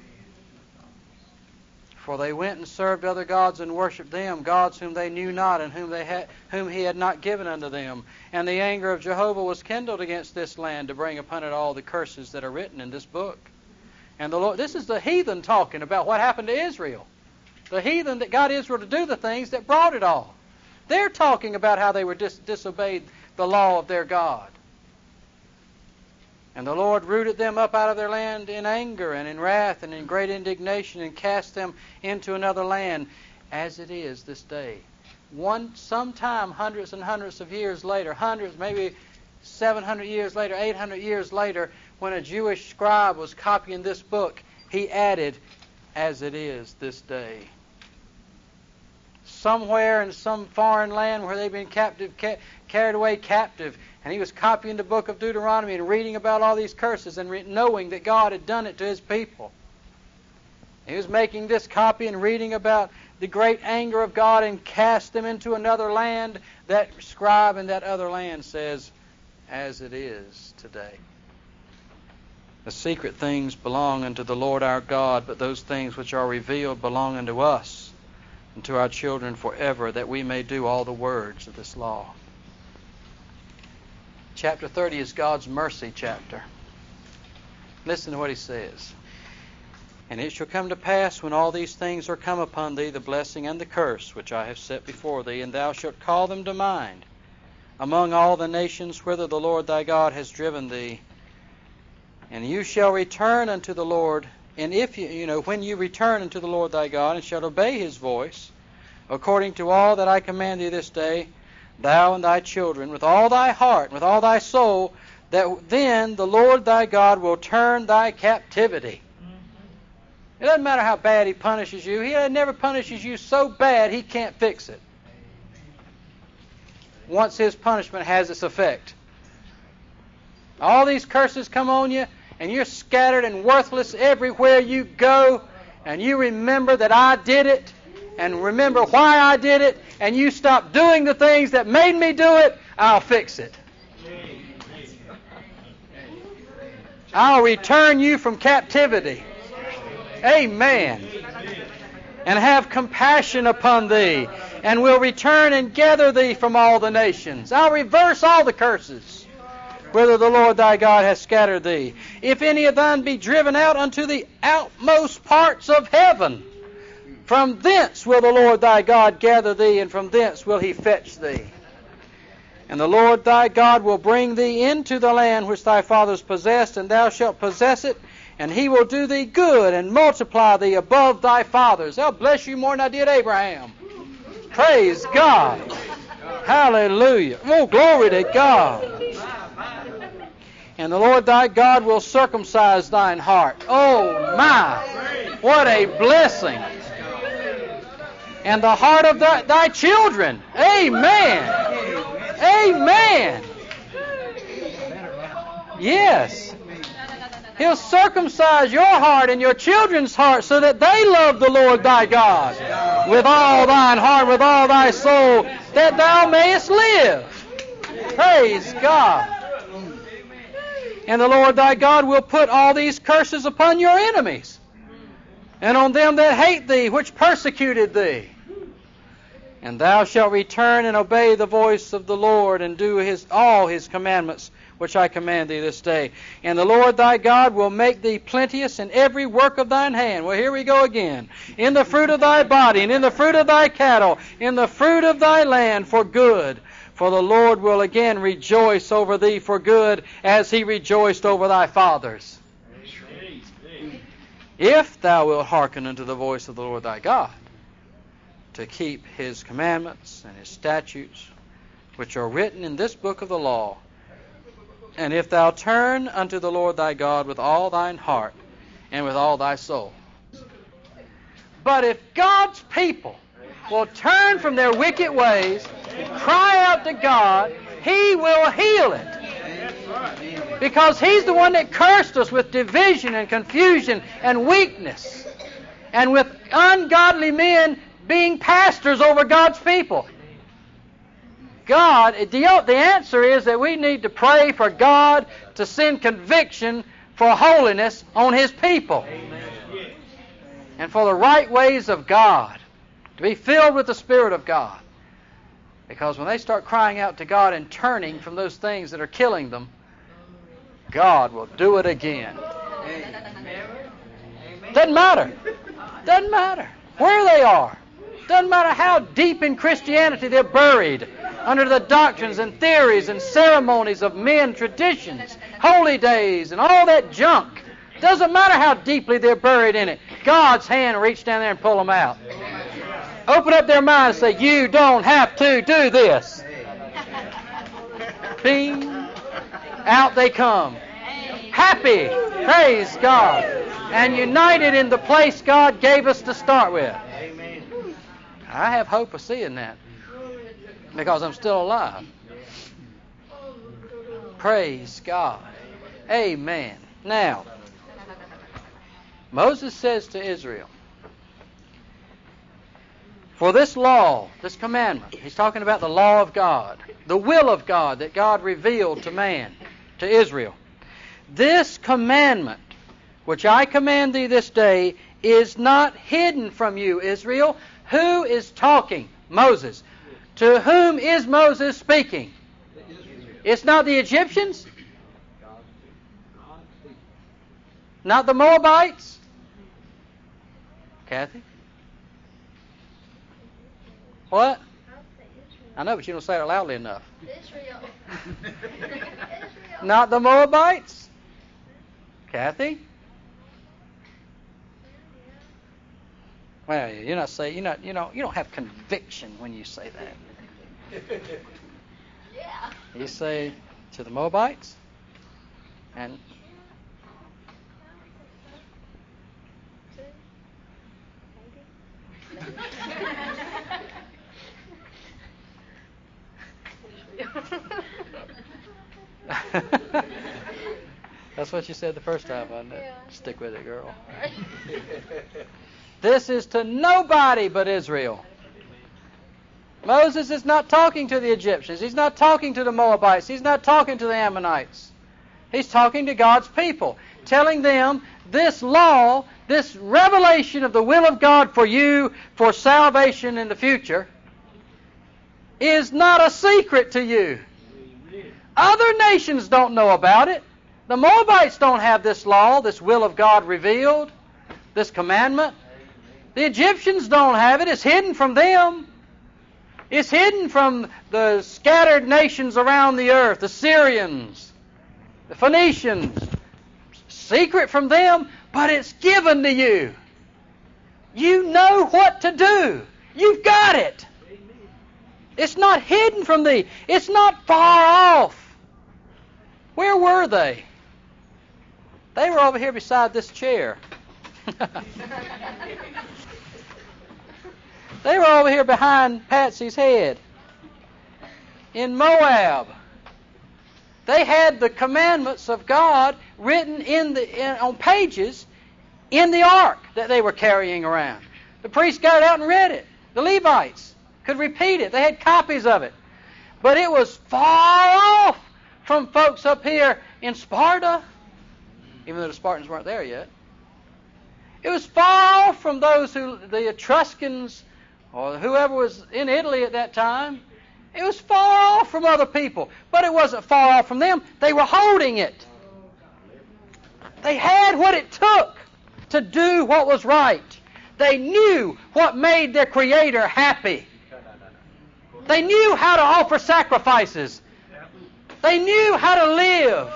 For they went and served other gods and worshipped them, gods whom they knew not, and whom he had not given unto them. And the anger of Jehovah was kindled against this land to bring upon it all the curses that are written in this book. And the Lord, this is the heathen talking about what happened to Israel. The heathen that got Israel to do the things that brought it all. They're talking about how they were disobeyed the law of their God. And the Lord rooted them up out of their land in anger and in wrath and in great indignation, and cast them into another land, as it is this day. Sometime hundreds and hundreds of years later, maybe 700 years later, 800 years later, when a Jewish scribe was copying this book, he added, as it is this day. Somewhere in some foreign land where they've been carried away captive, and he was copying the book of Deuteronomy and reading about all these curses and knowing that God had done it to his people. He was making this copy and reading about the great anger of God and cast them into another land. That scribe in that other land says, as it is today. The secret things belong unto the Lord our God, but those things which are revealed belong unto us and to our children forever, that we may do all the words of this law. Chapter 30 is God's mercy chapter. Listen to what he says. And it shall come to pass, when all these things are come upon thee, the blessing and the curse which I have set before thee, and thou shalt call them to mind among all the nations whither the Lord thy God has driven thee. And you shall return unto the Lord, and if when you return unto the Lord thy God, and shalt obey his voice, according to all that I command thee this day, thou and thy children, with all thy heart, with all thy soul, that then the Lord thy God will turn thy captivity. It doesn't matter how bad He punishes you. He never punishes you so bad He can't fix it once His punishment has its effect. All these curses come on you, and you're scattered and worthless everywhere you go, and you remember that I did it, and remember why I did it, and you stop doing the things that made me do it, I'll fix it. I'll return you from captivity. Amen. And have compassion upon thee, and will return and gather thee from all the nations. I'll reverse all the curses, whither the Lord thy God hath scattered thee. If any of thine be driven out unto the outmost parts of heaven, from thence will the Lord thy God gather thee, and from thence will He fetch thee. And the Lord thy God will bring thee into the land which thy fathers possessed, and thou shalt possess it, and He will do thee good, and multiply thee above thy fathers. I'll bless you more than I did Abraham. Praise God. Hallelujah. Oh, glory to God. And the Lord thy God will circumcise thine heart. Oh, my. What a blessing. And the heart of thy children. Amen. Amen. Yes. He'll circumcise your heart and your children's heart so that they love the Lord thy God with all thine heart, with all thy soul, that thou mayest live. Praise God. And the Lord thy God will put all these curses upon your enemies, and on them that hate thee, which persecuted thee. And thou shalt return and obey the voice of the Lord, and do all His commandments, which I command thee this day. And the Lord thy God will make thee plenteous in every work of thine hand. Well, here we go again. In the fruit of thy body, and in the fruit of thy cattle, in the fruit of thy land for good. For the Lord will again rejoice over thee for good, as He rejoiced over thy fathers. If thou wilt hearken unto the voice of the Lord thy God, to keep His commandments and His statutes, which are written in this book of the law, and if thou turn unto the Lord thy God with all thine heart and with all thy soul. But if God's people will turn from their wicked ways and cry out to God, He will heal it. Because He's the one that cursed us with division and confusion and weakness, and with ungodly men being pastors over God's people. God, the answer is that we need to pray for God to send conviction for holiness on His people. And for the right ways of God, to be filled with the Spirit of God. Because when they start crying out to God and turning from those things that are killing them, God will do it again. Doesn't matter. Doesn't matter where they are. Doesn't matter how deep in Christianity they're buried under the doctrines and theories and ceremonies of men, traditions, holy days, and all that junk. Doesn't matter how deeply they're buried in it. God's hand will reach down there and pull them out. Open up their minds and say, you don't have to do this. Bing. Out they come. Happy. Praise God. And united in the place God gave us to start with. I have hope of seeing that because I'm still alive. Praise God. Amen. Now, Moses says to Israel, for this law, this commandment, he's talking about the law of God, the will of God that God revealed to man, to Israel. This commandment, which I command thee this day, is not hidden from you, Israel. Who is talking? Moses. To whom is Moses speaking? It's not the Egyptians? Not the Moabites? Kathy? What? I know, but you don't say it loudly enough. Israel. Not the Moabites? Kathy? Well, you're not saying you don't have conviction when you say that. Yeah. He say to the Moabites, and that's what you said the first time, wasn't it? Yeah. Stick with it, girl. This is to nobody but Israel. Moses is not talking to the Egyptians. He's not talking to the Moabites. He's not talking to the Ammonites. He's talking to God's people, telling them this law, this revelation of the will of God for you for salvation in the future is not a secret to you. Other nations don't know about it. The Moabites don't have this law, this will of God revealed, this commandment. The Egyptians don't have it. It's hidden from them. It's hidden from the scattered nations around the earth, the Syrians, the Phoenicians. Secret from them, but it's given to you. You know what to do. You've got it. It's not hidden from thee. It's not far off. Where were they? They were over here beside this chair. They were over here behind Patsy's head. In Moab. They had the commandments of God written on pages in the ark that they were carrying around. The priests got it out and read it. The Levites could repeat it. They had copies of it. But it was far off from folks up here in Sparta, even though the Spartans weren't there yet. It was far off from the Etruscans or whoever was in Italy at that time. It was far off from other people, but it wasn't far off from them. They were holding it. They had what it took to do what was right. They knew what made their Creator happy. They knew how to offer sacrifices. They knew how to live.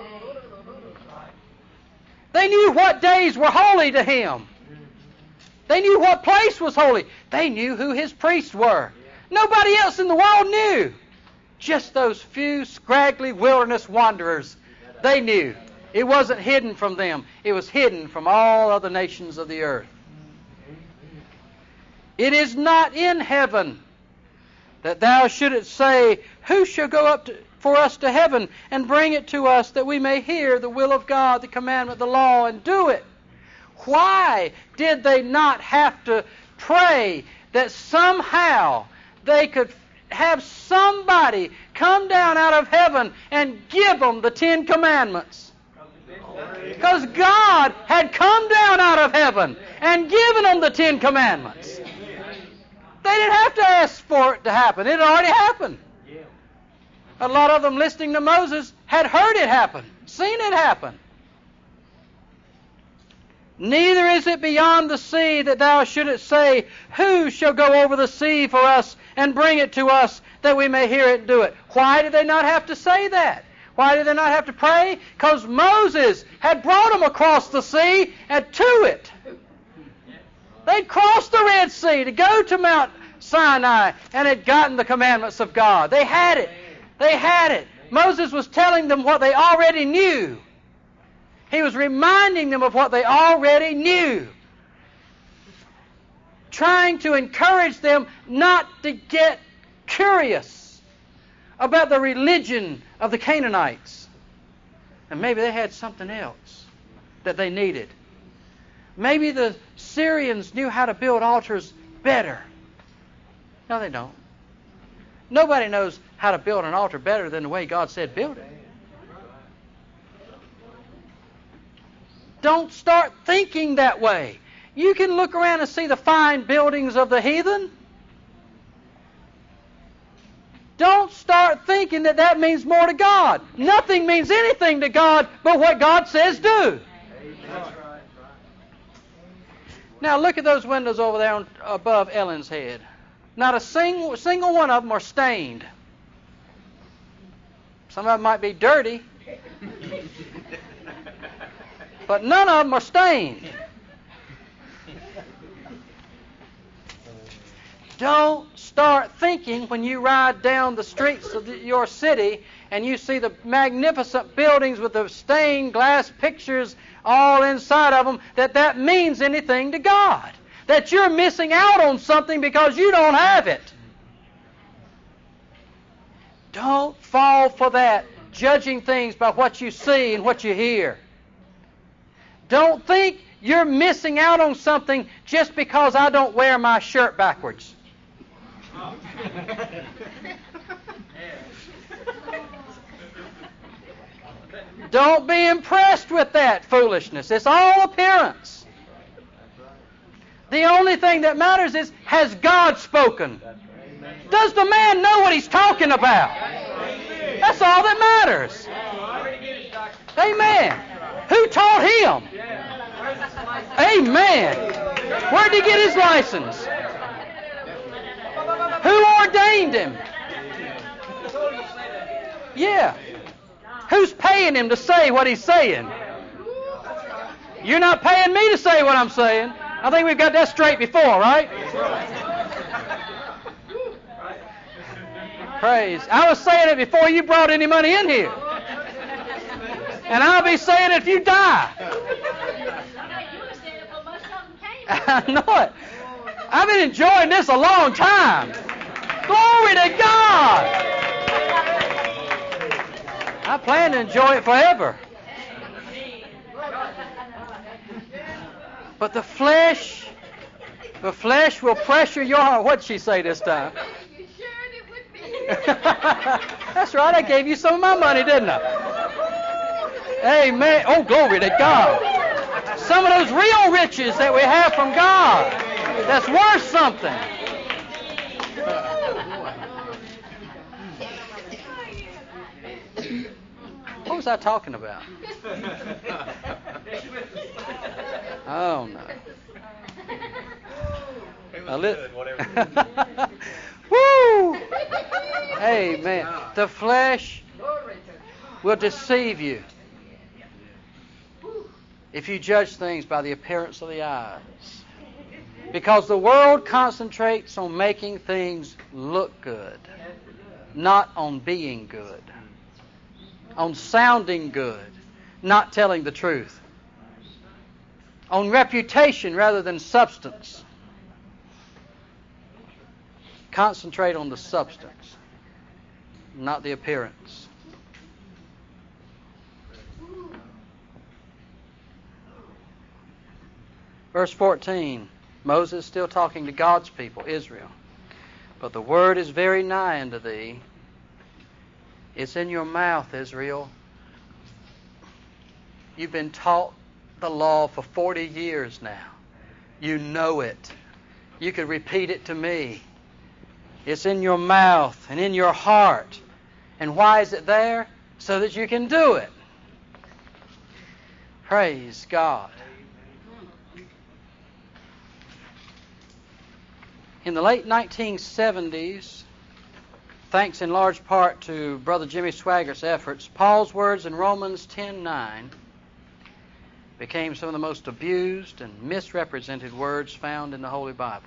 They knew what days were holy to Him. They knew what place was holy. They knew who His priests were. Nobody else in the world knew. Just those few scraggly wilderness wanderers. They knew. It wasn't hidden from them. It was hidden from all other nations of the earth. It is not in heaven that thou shouldest say, who shall go up for us to heaven and bring it to us that we may hear the will of God, the commandment, the law, and do it. Why did they not have to pray that somehow they could have somebody come down out of heaven and give them the 10 Commandments? Because God had come down out of heaven and given them the 10 Commandments. They didn't have to ask for it to happen. It had already happened. A lot of them listening to Moses had heard it happen, seen it happen. Neither is it beyond the sea that thou shouldest say, who shall go over the sea for us and bring it to us that we may hear it and do it? Why did they not have to say that? Why did they not have to pray? Because Moses had brought them across the sea and to it. They'd crossed the Red Sea to go to Mount Sinai and had gotten the commandments of God. They had it. They had it. Moses was telling them what they already knew. He was reminding them of what they already knew. Trying to encourage them not to get curious about the religion of the Canaanites. And maybe they had something else that they needed. Maybe the Syrians knew how to build altars better. No, they don't. Nobody knows how to build an altar better than the way God said build it. Don't start thinking that way. You can look around and see the fine buildings of the heathen. Don't start thinking that that means more to God. Nothing means anything to God but what God says do. Now look at those windows over there above Ellen's head. Not a single one of them are stained. Some of them might be dirty, but none of them are stained. Don't start thinking when you ride down the streets of your city and you see the magnificent buildings with the stained glass pictures all inside of them, that means anything to God. That you're missing out on something because you don't have it. Don't fall for that, judging things by what you see and what you hear. Don't think you're missing out on something just because I don't wear my shirt backwards. Don't be impressed with that foolishness. It's all appearance. The only thing that matters is, has God spoken? Does the man know what he's talking about? That's all that matters. Amen. Who taught him? Amen. Where did he get his license? Who ordained him? Yeah. Who's paying him to say what he's saying? You're not paying me to say what I'm saying. I think we've got that straight before, right? Praise. I was saying it before you brought any money in here. And I'll be saying it if you die. I know it. I've been enjoying this a long time. Glory to God. I plan to enjoy it forever. But the flesh will pressure your heart. What'd she say this time? You shared it with me. That's right. I gave you some of my money, didn't I? Amen. Oh, glory to God. Some of those real riches that we have from God, that's worth something. What was I talking about? Oh, no. Woo! Amen. The flesh will deceive you if you judge things by the appearance of the eyes. Because the world concentrates on making things look good, not on being good. On sounding good, not telling the truth. On reputation rather than substance. Concentrate on the substance, not the appearance. Verse 14, Moses still talking to God's people, Israel. But the word is very nigh unto thee. It's in your mouth, Israel. You've been taught the law for 40 years now. You know it. You could repeat it to me. It's in your mouth and in your heart. And why is it there? So that you can do it. Praise God. In the late 1970s, thanks in large part to Brother Jimmy Swaggart's efforts, Paul's words in Romans 10:9 became some of the most abused and misrepresented words found in the Holy Bible.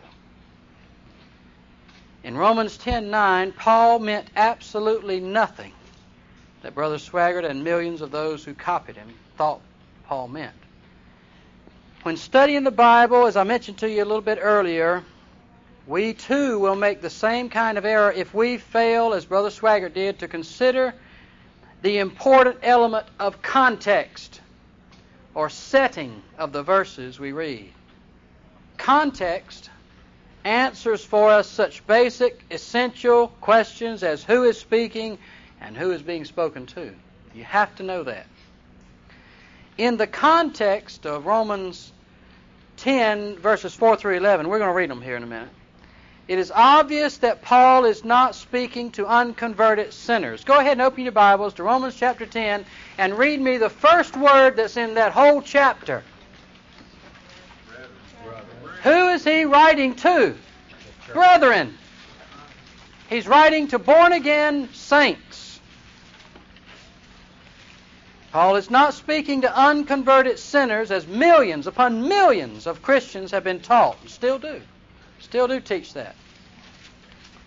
In Romans 10:9, Paul meant absolutely nothing that Brother Swaggart and millions of those who copied him thought Paul meant. When studying the Bible, as I mentioned to you a little bit earlier, we too will make the same kind of error if we fail, as Brother Swaggart did, to consider the important element of context or setting of the verses we read. Context answers for us such basic, essential questions as who is speaking and who is being spoken to. You have to know that. In the context of Romans 10, verses 4 through 11, we're going to read them here in a minute. It is obvious that Paul is not speaking to unconverted sinners. Go ahead and open your Bibles to Romans chapter 10 and read me the first word that's in that whole chapter. Who is he writing to? Brethren. He's writing to born-again saints. Paul is not speaking to unconverted sinners, as millions upon millions of Christians have been taught and still do. Still do teach that.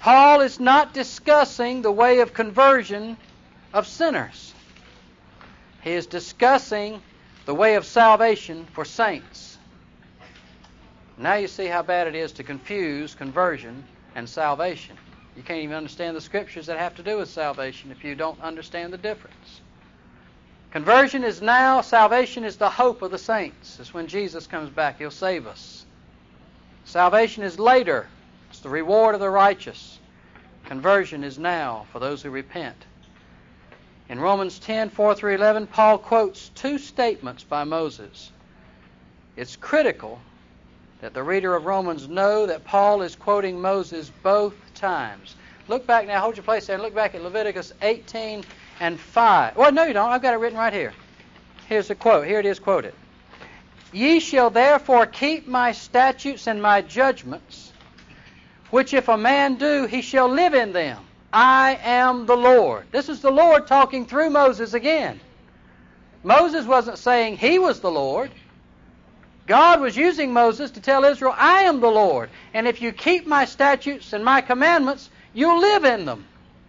Paul is not discussing the way of conversion of sinners. He is discussing the way of salvation for saints. Now you see how bad it is to confuse conversion and salvation. You can't even understand the scriptures that have to do with salvation if you don't understand the difference. Conversion is now, salvation is the hope of the saints. It's when Jesus comes back, He'll save us. Salvation is later. It's the reward of the righteous. Conversion is now for those who repent. In Romans 10:4-11, Paul quotes two statements by Moses. It's critical that the reader of Romans know that Paul is quoting Moses both times. Look back now, hold your place there, and look back at Leviticus 18:5. Well, no, you don't. I've got it written right here. Here's the quote. Here it is quoted. Ye shall therefore keep my statutes and my judgments, which if a man do, he shall live in them. I am the Lord. This is the Lord talking through Moses again. Moses wasn't saying he was the Lord. God was using Moses to tell Israel, I am the Lord. And if you keep my statutes and my commandments, you'll live in them.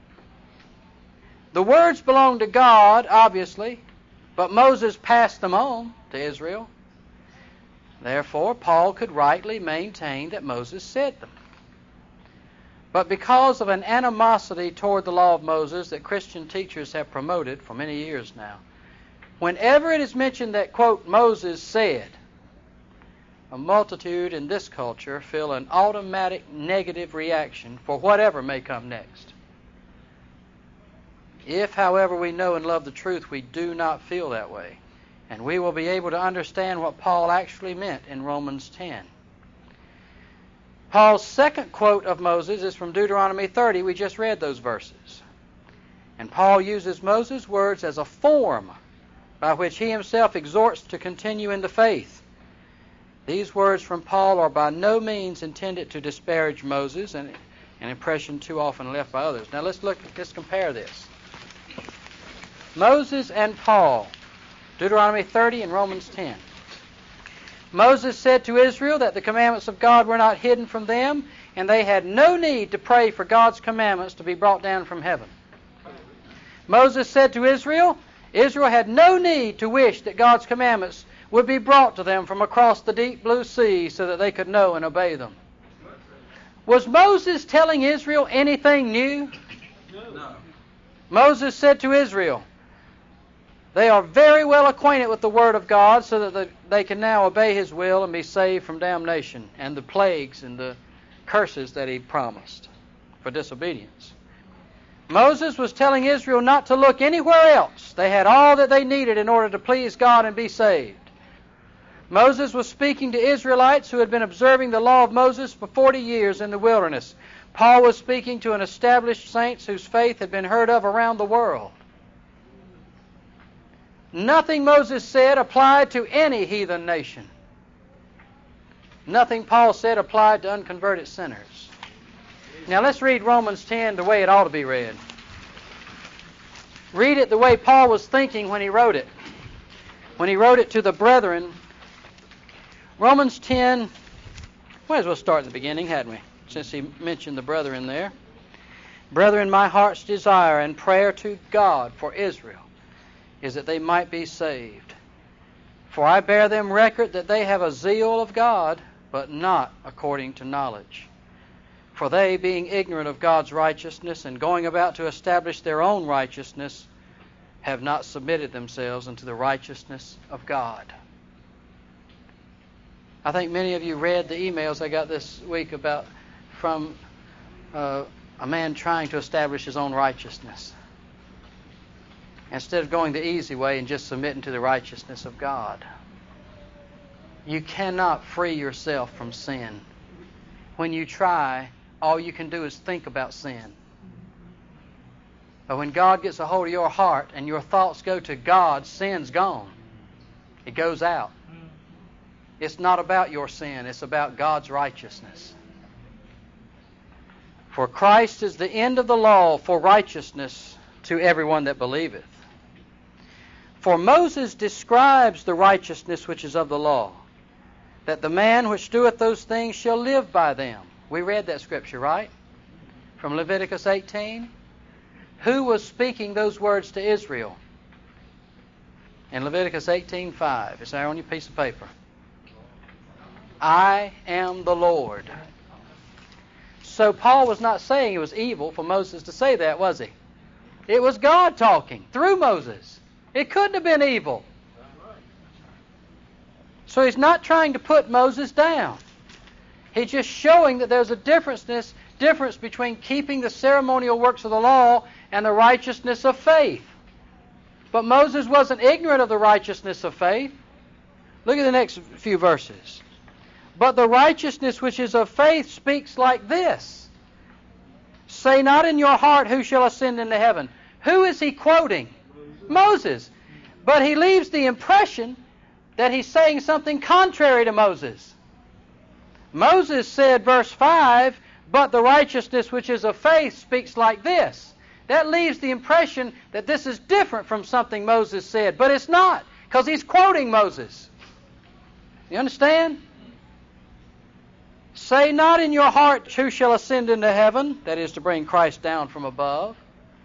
The words belong to God, obviously, but Moses passed them on to Israel. Therefore, Paul could rightly maintain that Moses said them. But because of an animosity toward the law of Moses that Christian teachers have promoted for many years now, whenever it is mentioned that, quote, Moses said, a multitude in this culture feel an automatic negative reaction for whatever may come next. If, however, we know and love the truth, we do not feel that way. And we will be able to understand what Paul actually meant in Romans 10. Paul's second quote of Moses is from Deuteronomy 30. We just read those verses. And Paul uses Moses' words as a form by which he himself exhorts to continue in the faith. These words from Paul are by no means intended to disparage Moses, an impression too often left by others. Now let's compare this. Moses and Paul, Deuteronomy 30 and Romans 10. Moses said to Israel that the commandments of God were not hidden from them, and they had no need to pray for God's commandments to be brought down from heaven. Moses said to Israel, Israel had no need to wish that God's commandments would be brought to them from across the deep blue sea so that they could know and obey them. Was Moses telling Israel anything new? No. Moses said to Israel, they are very well acquainted with the Word of God so that they can now obey His will and be saved from damnation and the plagues and the curses that He promised for disobedience. Moses was telling Israel not to look anywhere else. They had all that they needed in order to please God and be saved. Moses was speaking to Israelites who had been observing the law of Moses for 40 years in the wilderness. Paul was speaking to an established saints whose faith had been heard of around the world. Nothing Moses said applied to any heathen nation. Nothing Paul said applied to unconverted sinners. Now let's read Romans 10 the way it ought to be read. Read it the way Paul was thinking when he wrote it. When he wrote it to the brethren. Romans 10, might as well start at the beginning, hadn't we? Since he mentioned the brethren there. Brethren, my heart's desire and prayer to God for Israel is that they might be saved. For I bear them record that they have a zeal of God, but not according to knowledge. For they, being ignorant of God's righteousness and going about to establish their own righteousness, have not submitted themselves unto the righteousness of God. I think many of you read the emails I got this week from a man trying to establish his own righteousness, instead of going the easy way and just submitting to the righteousness of God. You cannot free yourself from sin. When you try, all you can do is think about sin. But when God gets a hold of your heart and your thoughts go to God, sin's gone. It goes out. It's not about your sin. It's about God's righteousness. For Christ is the end of the law for righteousness to everyone that believeth. For Moses describes the righteousness which is of the law, that the man which doeth those things shall live by them. We read that scripture, right? from Leviticus 18? Who was speaking those words to Israel? In Leviticus 18:5. It's there on your piece of paper. I am the Lord. So Paul was not saying it was evil for Moses to say that, was he? It was God talking through Moses. It couldn't have been evil. So he's not trying to put Moses down. He's just showing that there's a difference between keeping the ceremonial works of the law and the righteousness of faith. But Moses wasn't ignorant of the righteousness of faith. Look at the next few verses. But the righteousness which is of faith speaks like this. Say not in your heart, who shall ascend into heaven? Who is he quoting? Moses. But he leaves the impression that he's saying something contrary to Moses. Moses said, verse 5, but the righteousness which is of faith speaks like this. That leaves the impression that this is different from something Moses said. But it's not, because he's quoting Moses. You understand? Say not in your heart, who shall ascend into heaven? That is to bring Christ down from above.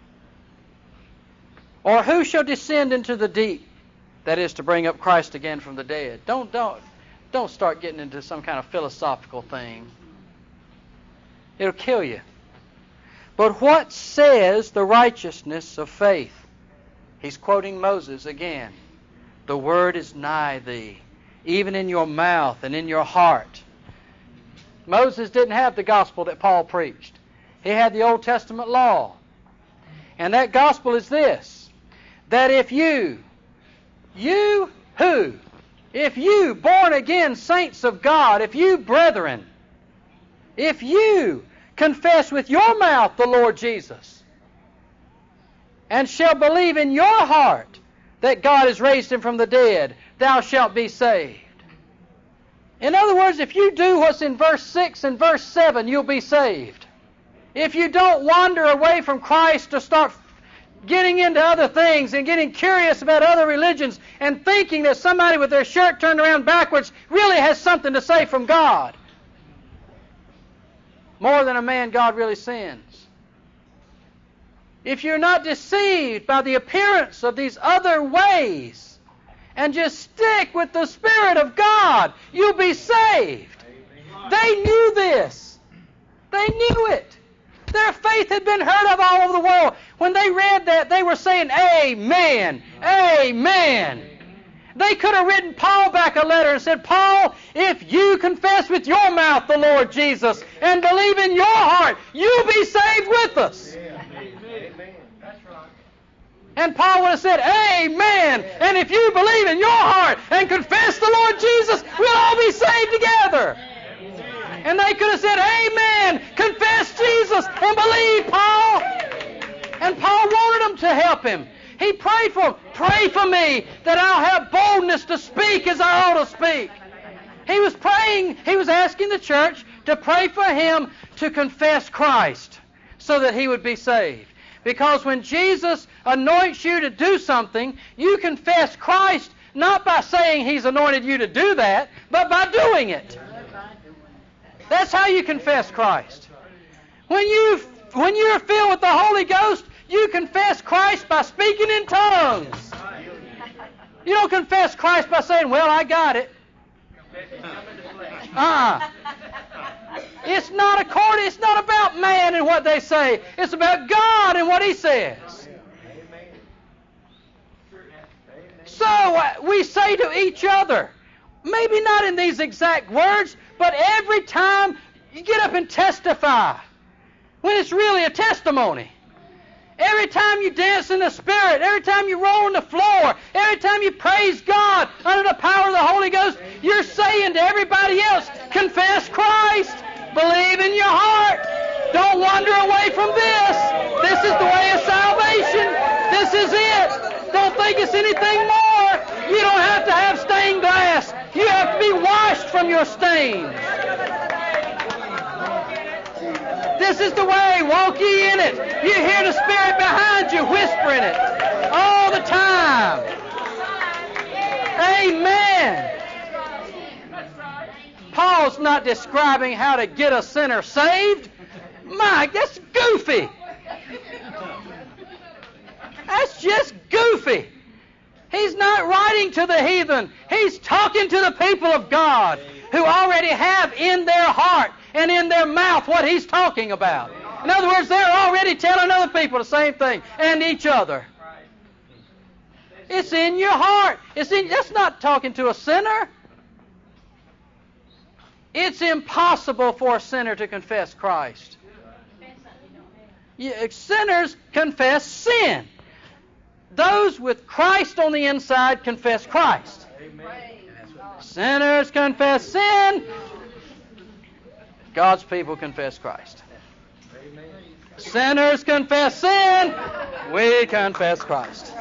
Or who shall descend into the deep? That is to bring up Christ again from the dead. Don't start getting into some kind of philosophical thing. It'll kill you. But what says the righteousness of faith? He's quoting Moses again. The word is nigh thee, even in your mouth and in your heart. Moses didn't have the gospel that Paul preached. He had the Old Testament law. And that gospel is this, that if you born again saints of God, if you brethren, if you confess with your mouth the Lord Jesus, and shall believe in your heart that God has raised him from the dead, thou shalt be saved. In other words, if you do what's in verse 6 and verse 7, you'll be saved. If you don't wander away from Christ to start getting into other things and getting curious about other religions and thinking that somebody with their shirt turned around backwards really has something to say from God, more than a man God really sends. If you're not deceived by the appearance of these other ways and just stick with the Spirit of God, you'll be saved. They knew this. They knew it. Their faith had been heard of all over the world. When they read that, they were saying, Amen, Amen. They could have written Paul back a letter and said, Paul, if you confess with your mouth the Lord Jesus and believe in your heart, you'll be saved with us. Amen. That's right. And Paul would have said, Amen. And if you believe in your heart and confess the Lord Jesus, we'll all be saved together. And they could have said, Amen. Confess Jesus and believe, Paul. And Paul wanted them to help him. He prayed for them. Pray for me that I'll have boldness to speak as I ought to speak. He was praying, he was asking the church to pray for him to confess Christ so that he would be saved. Because when Jesus anoints you to do something, you confess Christ not by saying he's anointed you to do that, but by doing it. That's how you confess Christ. When you're filled with the Holy Ghost, you confess Christ by speaking in tongues. You don't confess Christ by saying, well, I got it. It's not about man and what they say. It's about God and what He says. So we say to each other, maybe not in these exact words, but every time you get up and testify, when it's really a testimony. Every time you dance in the Spirit, every time you roll on the floor, every time you praise God under the power of the Holy Ghost, you're saying to everybody else, confess Christ, believe in your heart, don't wander away from this. This is the way of salvation. This is it. Don't think it's anything more. You don't have to have stained glass. You have to be washed from your stains. This is the way. Walk ye in it. You hear the Spirit behind you whispering it all the time. Amen. Paul's not describing how to get a sinner saved. Mike, that's goofy. That's just goofy. He's not writing to the heathen. He's talking to the people of God who already have in their heart and in their mouth what he's talking about. In other words, they're already telling other people the same thing and each other. It's in your heart. That's not talking to a sinner. It's impossible for a sinner to confess Christ. Sinners confess sin. Those with Christ on the inside confess Christ. Sinners confess sin. God's people confess Christ. Sinners confess sin. We confess Christ.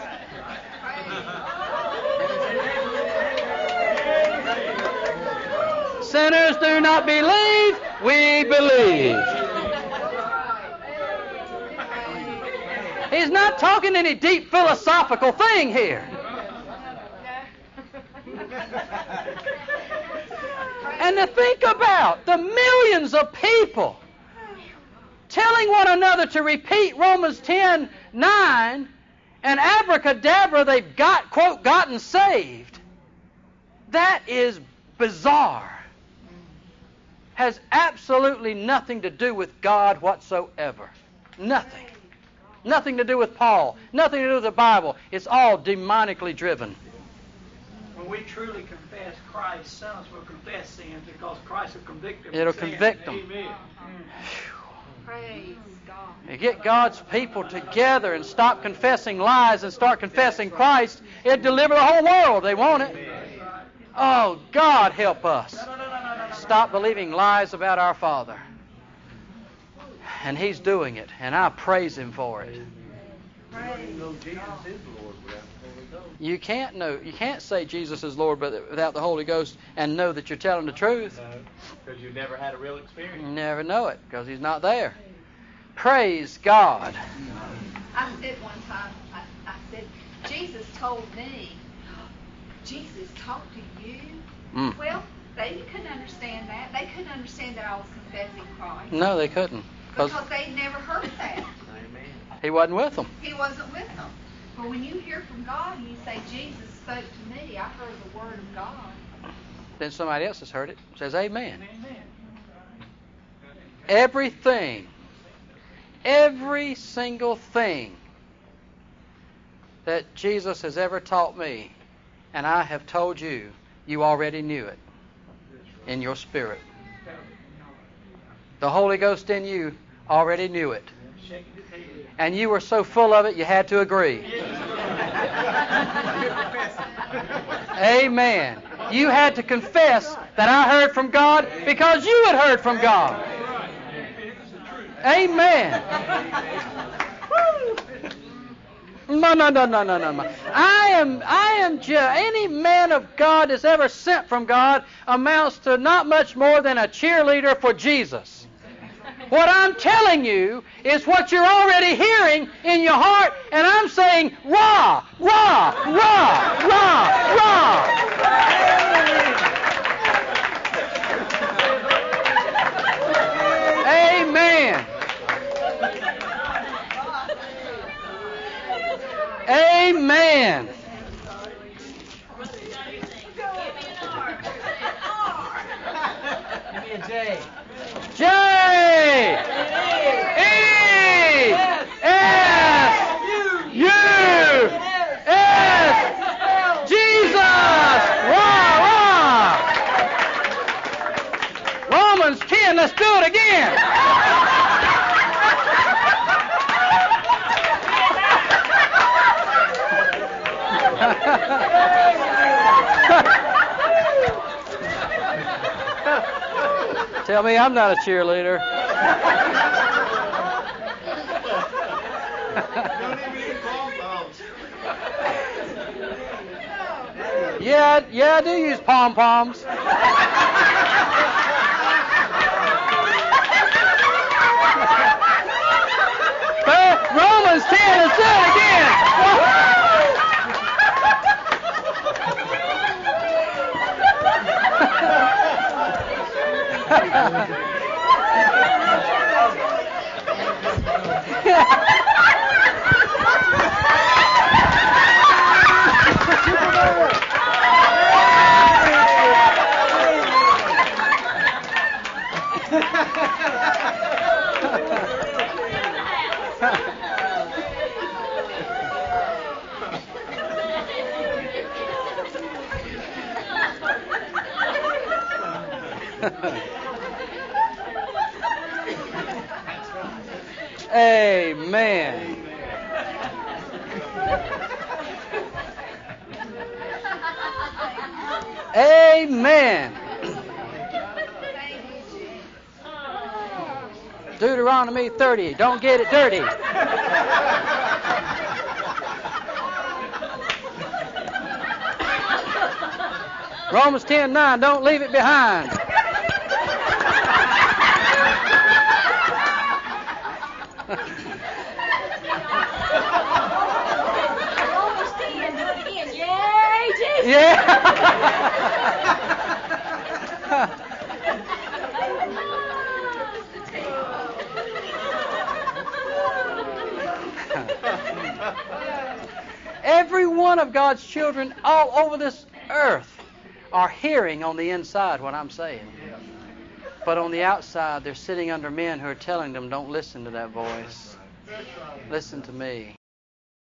Sinners do not believe. We believe. He's not talking any deep philosophical thing here. And to think about the millions of people telling one another to repeat Romans 10:9, and abracadabra, they've gotten saved. That is bizarre. Has absolutely nothing to do with God whatsoever. Nothing. Nothing to do with Paul. Nothing to do with the Bible. It's all demonically driven. When we truly confess Christ, sinners will confess sins because Christ will convict them. It'll convict them. Amen. Praise God. You get God's people together and stop confessing lies and start confessing Christ, it'll deliver the whole world. They want it. Oh, God help us. Stop believing lies about our Father. And He's doing it, and I praise Him for it. You can't say Jesus is Lord without the Holy Ghost and know that you're telling the truth. Because you never had a real experience. You never know it because He's not there. Praise God. I said one time, I said, Jesus told me, Jesus talked to you. Well, they couldn't understand that. They couldn't understand that I was confessing Christ. No, they couldn't. Because they'd never heard that. He wasn't with them. He wasn't with them. But when you hear from God and you say, Jesus spoke to me, I heard the Word of God. Then somebody else has heard it. Says amen. Everything, every single thing that Jesus has ever taught me, and I have told you, you already knew it in your spirit. The Holy Ghost in you already knew it. And you were so full of it, you had to agree. Amen. You had to confess that I heard from God because you had heard from God. Amen. No. Any man of God that's ever sent from God amounts to not much more than a cheerleader for Jesus. What I'm telling you is what you're already hearing in your heart, and I'm saying, rah, rah, rah, rah, rah. Amen. Amen. Give me a J. J. E. S. U. S. Jesus. Rah, rah. Romans 10. Let's do it again. Tell me I'm not a cheerleader. Yeah, I do use pom-poms. Romans 10, let's do it again. Amen. Amen. Deuteronomy 30. Don't get it dirty. Romans 10:9. Don't leave it behind. Romans 10. Do it again. Yay, Jesus. Yeah. Every one of God's children all over this earth are hearing on the inside what I'm saying. But on the outside, they're sitting under men who are telling them, don't listen to that voice. Listen to me.